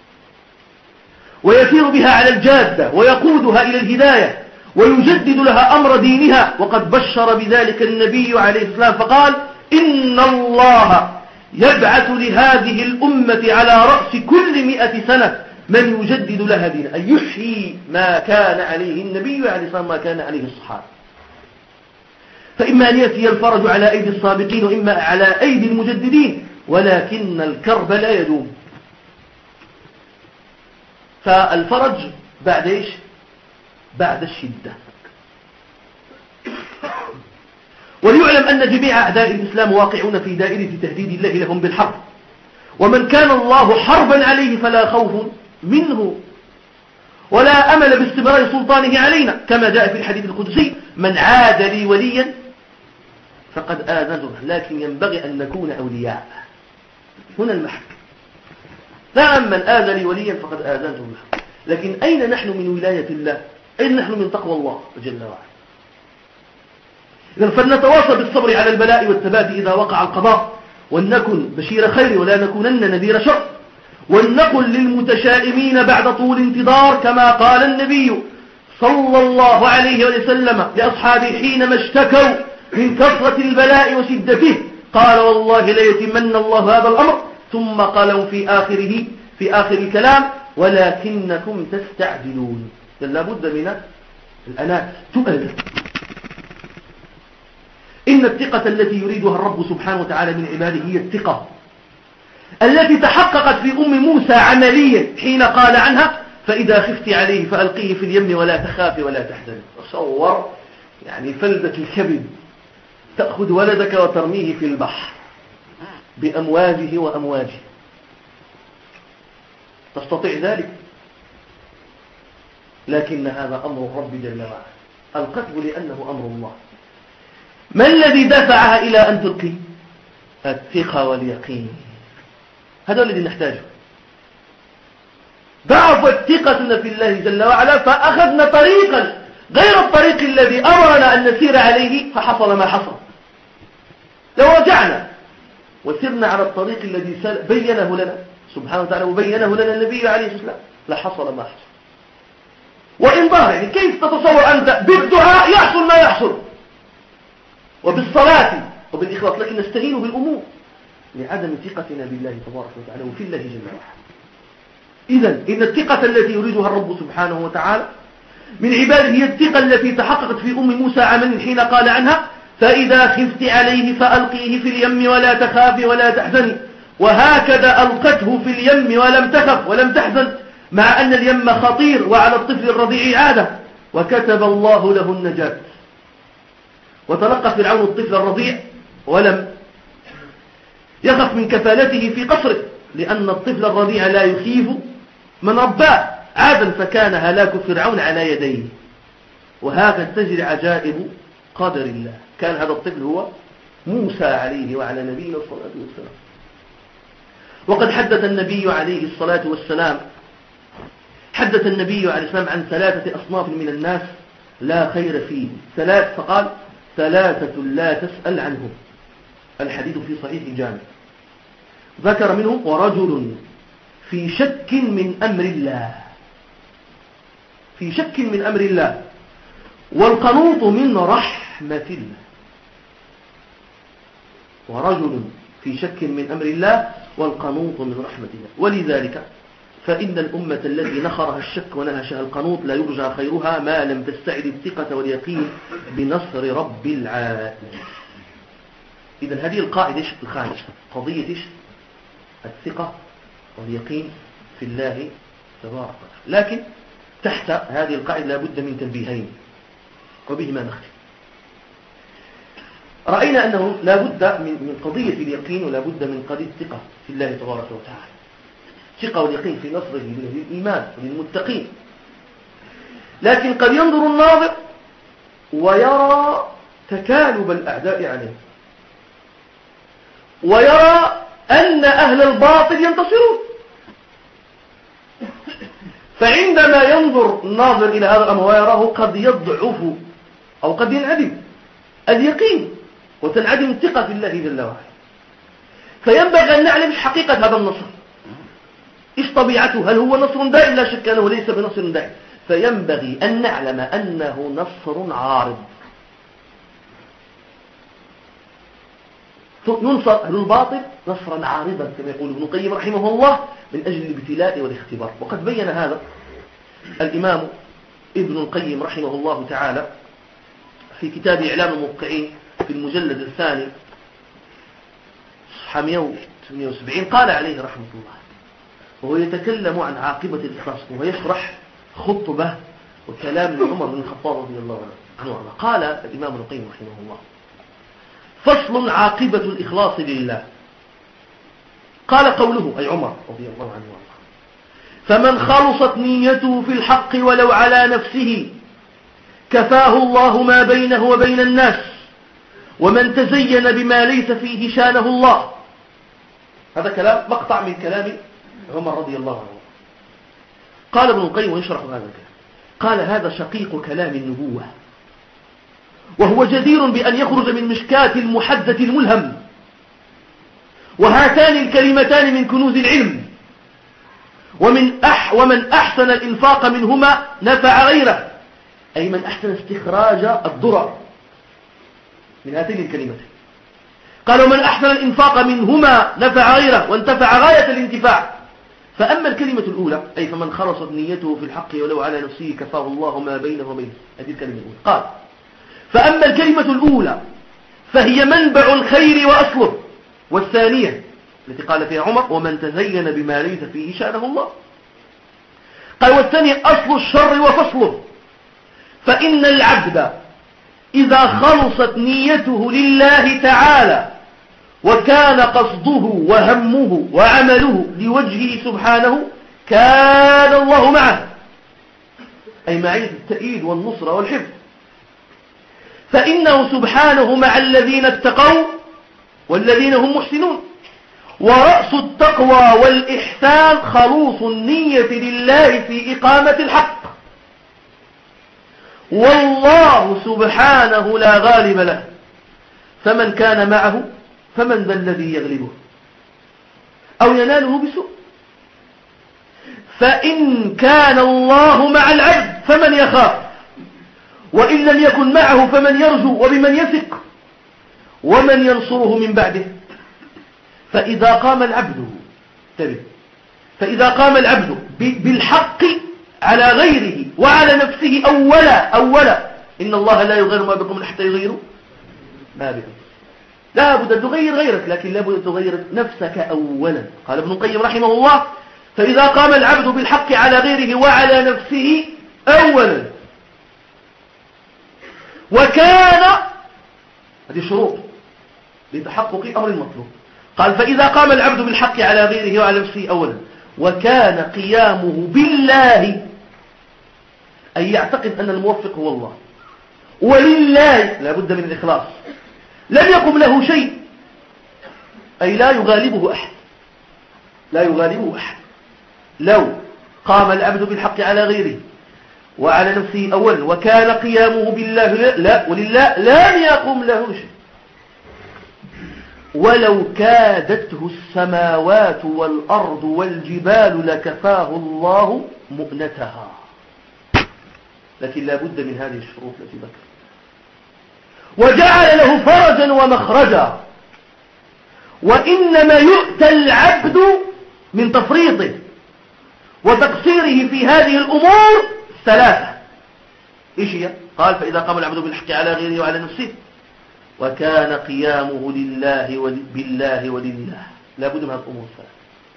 ويسير بها على الجادة ويقودها إلى الهداية ويجدد لها أمر دينها. وقد بشر بذلك النبي عليه السلام فقال: إن الله يبعث لهذه الأمة على رأس كل 100 سنة من يجدد لها دينها، أي يحيي ما كان عليه النبي عليه السلام ما كان عليه الصحابة. فإما أن يأتي الفرج على أيدي السابقين وإما على أيدي المجددين، ولكن الكرب لا يدوم. فالفرج بعد إيش؟ بعد الشدة. وليعلم أن جميع أعداء الإسلام واقعون في دائرة تهديد الله لهم بالحرب، ومن كان الله حربا عليه فلا خوف منه ولا أمل باستمرار سلطانه علينا، كما جاء في الحديث القدسي: من عاد لي وليا فقد آذنته. لكن ينبغي أن نكون أولياء، هنا المحك. لا من آذى لي وليا فقد آذنته. لكن أين نحن من ولاية الله؟ أين نحن من تقوى الله جل وعلا؟ إذن فلنتواصى بالصبر على البلاء والثبات إذا وقع القضاء، ولنكن بشير خير ولا نكونن نذير شر، ولنقل للمتشائمين بعد طول انتظار، كما قال النبي صلى الله عليه وسلم لأصحابه حينما اشتكوا من كثرة البلاء وشدته، قال: والله ليتمن الله هذا الأمر. ثم قالوا في آخر الكلام: ولكنكم تستعجلون. لا بد من الأناة تؤلف. إن الثقة التي يريدها الرب سبحانه وتعالى من عباده هي الثقة التي تحققت في أم موسى عمليا حين قال عنها: فإذا خفت عليه فألقيه في اليم ولا تخافي ولا تحزني. تصور يعني فلذة الكبد، تأخذ ولدك وترميه في البحر بأمواجه وأمواجه، تستطيع ذلك؟ لكن هذا أمر الرب جل وعلا، القتل لأنه أمر الله. ما الذي دفعها إلى أن تلقي؟ الثقة واليقين. هذا الذي نحتاجه. ضعفت ثقتنا في الله جل وعلا، فأخذنا طريقا غير الطريق الذي أمرنا أن نسير عليه فحصل ما حصل. لو رجعنا وسرنا على الطريق الذي بينه لنا سبحانه وتعالى وبينه لنا النبي عليه الصلاة والسلام لحصل ما حصل. وإن ظهر، يعني كيف تتصور أنت بالدعاء يحصل ما يحصل وبالصلاة وبالإخلاص، لكن نستهين بالأمور لعدم ثقتنا بالله تبارك وتعالى وفي الله جل وعلا. إذن الثقة التي يريدها الرب سبحانه وتعالى من عباده هي الثقة التي تحققت في أم موسى عمل حين قال عنها: فإذا خفت عليه فألقيه في اليم ولا تخافي ولا تحزني. وهكذا ألقته في اليم ولم تخف ولم تحزن، مع أن اليم خطير وعلى الطفل الرضيع عادة، وكتب الله له النجاة. وتلقى فرعون الطفل الرضيع ولم يخف من كفالته في قصره، لأن الطفل الرضيع لا يخيف من رباه عادا، فكان هلاك فرعون على يديه. وهكذا تجري عجائب قدر الله. كان هذا الطفل هو موسى عليه وعلى نبينا الصلاة والسلام. وقد حدث النبي عليه الصلاة والسلام عن 3 أصناف من الناس لا خير فيه، 3، فقال: 3 لا تسأل عنهم. الحديث في صحيح الجامع. ذكر منهم: ورجل في شك من أمر الله، في شك من أمر الله، والقنوط من رحمة الله. ورجل في شك من أمر الله والقنوط من رحمة الله. ولذلك فإن الأمة التي نخرها الشك ونهشها القنوط لا يرجى خيرها ما لم تستعد الثقة واليقين بنصر رب العالمين. إذن هذه القاعدة الخامسة، قضية الثقة واليقين في الله تبارك وتعالى. لكن تحت هذه القاعدة لا بد من تنبيهين وبهما نختم. رأينا أنه لا بد من قضية اليقين ولا بد من قضية الثقة في الله تبارك وتعالى. ثقة واليقين في نصره للإيمان وللمتقين. لكن قد ينظر الناظر ويرى تكالب الأعداء عليه، ويرى أن أهل الباطل ينتصرون. فعندما ينظر الناظر إلى هذا الأمر ويراه قد يضعف أو قد ينعدم اليقين وتنعدم الثقة في الله جل وعلا. فينبغي أن نعلم حقيقة هذا النصر، إيش طبيعته؟ هل هو نصر دائم؟ لا شك أنه ليس بنصر دائم. فينبغي أن نعلم أنه نصر عارض. ينصر أهل الباطل نصرا عارضا كما يقول ابن القيم رحمه الله من أجل الابتلاء والاختبار. وقد بين هذا الإمام ابن القيم رحمه الله تعالى في كتاب إعلام الموقعين في المجلد الثاني صفحة 178. قال عليه رحمه الله وهو يتكلم عن عاقبة الإخلاص ويشرح خطبة وكلام عمر بن الخطاب رضي الله عنه. قال الإمام ابن القيم رحمه الله: فصل عاقبة الإخلاص لله. قال قوله أي عمر رضي الله عنه: فمن خلصت نيته في الحق ولو على نفسه كفاه الله ما بينه وبين الناس، ومن تزين بما ليس فيه شانه الله. هذا كلام مقطع من كلام عمر رضي الله عنه. قال ابن القيم ويشرح هذا الكلام، قال: هذا شقيق كلام النبوة، وهو جدير بأن يخرج من مشكاة المحدث الملهم. وهاتان الكلمتان من كنوز العلم، ومن أحسن الإنفاق منهما نفع غيره، أي من أحسن استخراج الضرر من هاتين الكلمتين. قال: ومن أحسن الإنفاق منهما نفع غيره وانتفع غاية الانتفاع. فأما الكلمة الأولى أي فمن خلصت نيته في الحق ولو على نفسه كفاه الله ما بينه وبينه، هذه الكلمة الأولى. قال: فأما الكلمة الأولى فهي منبع الخير وأصله، والثانية التي قال فيها عمر: ومن تزين بما ليس فيه شانه الله. قال: والثانية أصل الشر وفصله. فإن العبد إذا خلصت نيته لله تعالى وكان قصده وهمه وعمله لوجهه سبحانه كان الله معه، أي معية التأييد والنصر والحفظ. فإنه سبحانه مع الذين اتقوا والذين هم محسنون. ورأس التقوى والإحسان خلوص النية لله في إقامة الحق. والله سبحانه لا غالب له، فمن كان معه فمن ذا الذي يغلبه أو يناله بسوء. فإن كان الله مع العبد فمن يخاف، وإن لم يكن معه فمن يرجو وبمن يثق ومن ينصره من بعده. فإذا قام العبد بالحق على غيره وعلى نفسه أولا إن الله لا يغير ما بكم حتى يغيروا ما بكم. لا بد أن تغير غيرك، لكن لا بد أن تغير نفسك أولا. قال ابن القيم رحمه الله: فإذا قام العبد بالحق على غيره وعلى نفسه أولا وكان، هذه شروط لتحقق أمر المطلوب. قال: فإذا قام العبد بالحق على غيره وعلى نفسه أولا وكان قيامه بالله، أي يعتقد أن الموفق هو الله، ولله لا بد من الإخلاص، لم يقم له شيء، أي لا يغالبه أحد. لو قام العبد بالحق على غيره وعلى نفسه أولا وكان قيامه بالله ولله لم يقم له شيء، ولو كادته السماوات والأرض والجبال لكفاه الله مؤنتها. لكن لا بد من هذه الشروط التي ذكر، وجعل له فرجا ومخرجا. وإنما يؤتى العبد من تفريطه وتقصيره في هذه الأمور ثلاثة. إيش هي؟ قال: فإذا قام العبد بالحق على غيره وعلى نفسه وكان قيامه بالله ولله، لا بد من هذه الأمور الثلاثة.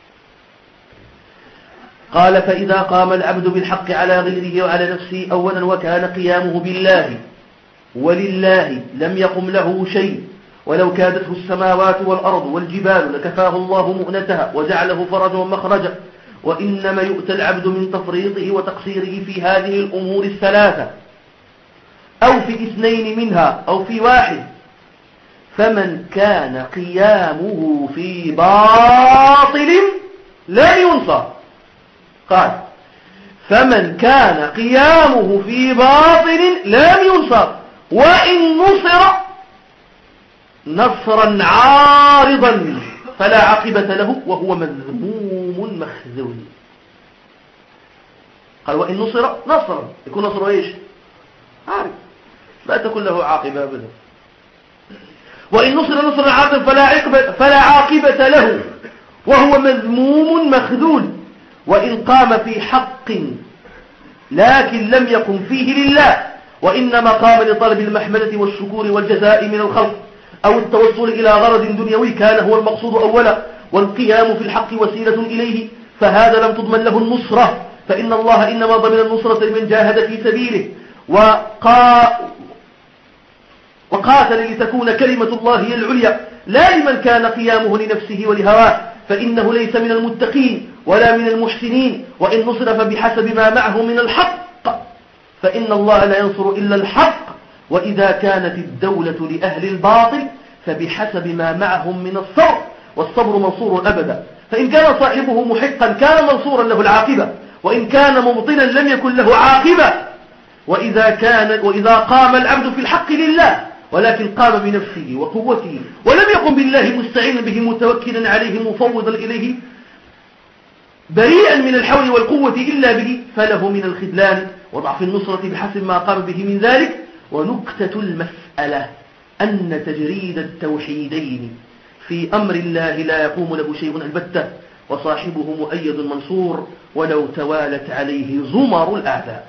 قال: فإذا قام العبد بالحق على غيره وعلى نفسه أولا وكان قيامه بالله ولله لم يقم له شيء، ولو كادته السماوات والأرض والجبال لكفاه الله مؤنتها وجعله فرجا ومخرجا. وإنما يؤتى العبد من تفريطه وتقصيره في هذه الأمور الثلاثة أو في اثنين منها أو في واحد. فمن كان قيامه في باطل لا ينصر. قال: فمن كان قيامه في باطل لم ينصر، وإن نصر نصرا عارضا فلا عاقبة له وهو مذموم مخذول. قال: وإن نصر نصرا، يكون نصره إيش؟ عارض، لا تكون له عاقبة أبدا. وإن نصر نصرا عارضا فلا عاقبة له وهو مذموم مخذول. وإن قام في حق لكن لم يقم فيه لله، وإنما قام لطلب المحمدة والشكور والجزاء من الخلق أو التوصل إلى غرض دنيوي كان هو المقصود أولا، والقيام في الحق وسيلة إليه، فهذا لم تضمن له النصرة، فإن الله إنما ضمن النصرة لمن جاهد في سبيله وقاتل لتكون كلمة الله هي العليا، لا لمن كان قيامه لنفسه ولهواه، فإنه ليس من المتقين ولا من المحسنين. وإن نصر فبحسب ما معه من الحق، فإن الله لا ينصر إلا الحق. وإذا كانت الدولة لأهل الباطل فبحسب ما معهم من الصبر، والصبر منصور أبدا. فإن كان صاحبه محقا كان منصورا له العاقبة، وإن كان مبطلا لم يكن له عاقبة. وإذا قام العبد في الحق لله ولكن قام بنفسه وقوته ولم يقم بالله مستعينا به متوكلا عليه مفوضا إليه بريئا من الحول والقوة إلا به، فله من الخذلان وضعف النصرة بحسب ما قام به من ذلك. ونكتة المسألة أن تجريد التوحيدين في أمر الله لا يقوم له شيء البتة، وصاحبه مؤيد منصور ولو توالت عليه زمر الأعداء.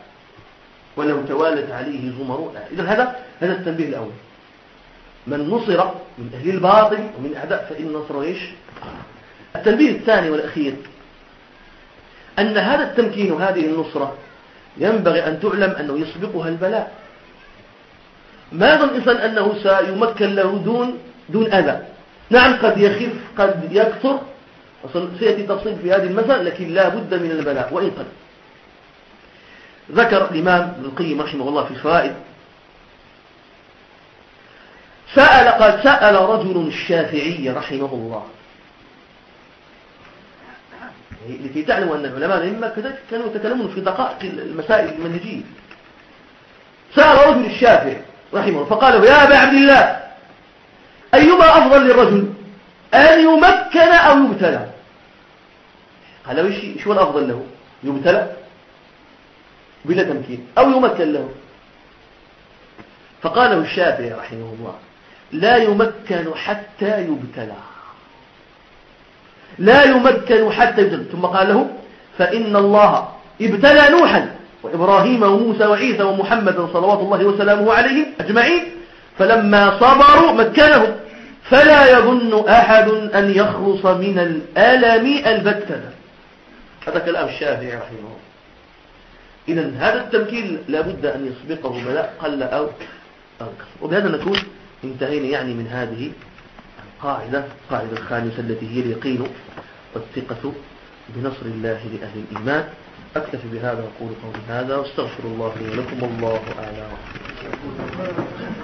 إذن هذا التنبيه الأول: من نصر من أهل الباطل ومن الأعداء فإن نصر إيش؟ التنبيه الثاني والأخير أن هذا التمكين وهذه النصرة ينبغي أن تعلم أنه يسبقها البلاء. ما يظن الإنسان أنه سيمكن له دون أذى. نعم، قد يخف قد يكثر، سيأتي تفصيل في هذه المسألة، لكن لا بد من البلاء وإن قد. ذكر الإمام ابن القيم رحمه الله في الفوائد: قد سأل رجل الشافعي رحمه الله، لكي تعلموا أن العلماء الأئمة كذلك كانوا يتكلمون في دقائق المسائل المنهجية. سأل رجل الشافعي رحمه الله فقال له يا أبا عبد الله أيما أفضل للرجل أن يمكن أو يبتلى؟ قال له شو الأفضل له؟ يبتلى بلا تمكين أو يمكن له؟ فقال له الشافعي رحمه الله لا يمكن حتى يبتلى، لا يمكن حتى يبتلى. ثم قال له فإن الله ابتلى نوحا وإبراهيم وموسى وعيسى ومحمدا صلوات الله وسلامه عليهم أجمعين فلما صبروا مكنهم، فلا يظن أحد أن يخلص من الألم البتة. هذا كلام الشافعي رحمه الله. إذن هذا التمكين لابد أن يسبقه بلاء قل أو كثر. وبهذا نكون انتهينا يعني من هذه القاعدة الخامسة التي هي اليقين والثقة بنصر الله لأهل الإيمان. أكتفي بهذا وأقول قولي هذا واستغفر الله لي ولكم والله أعلم.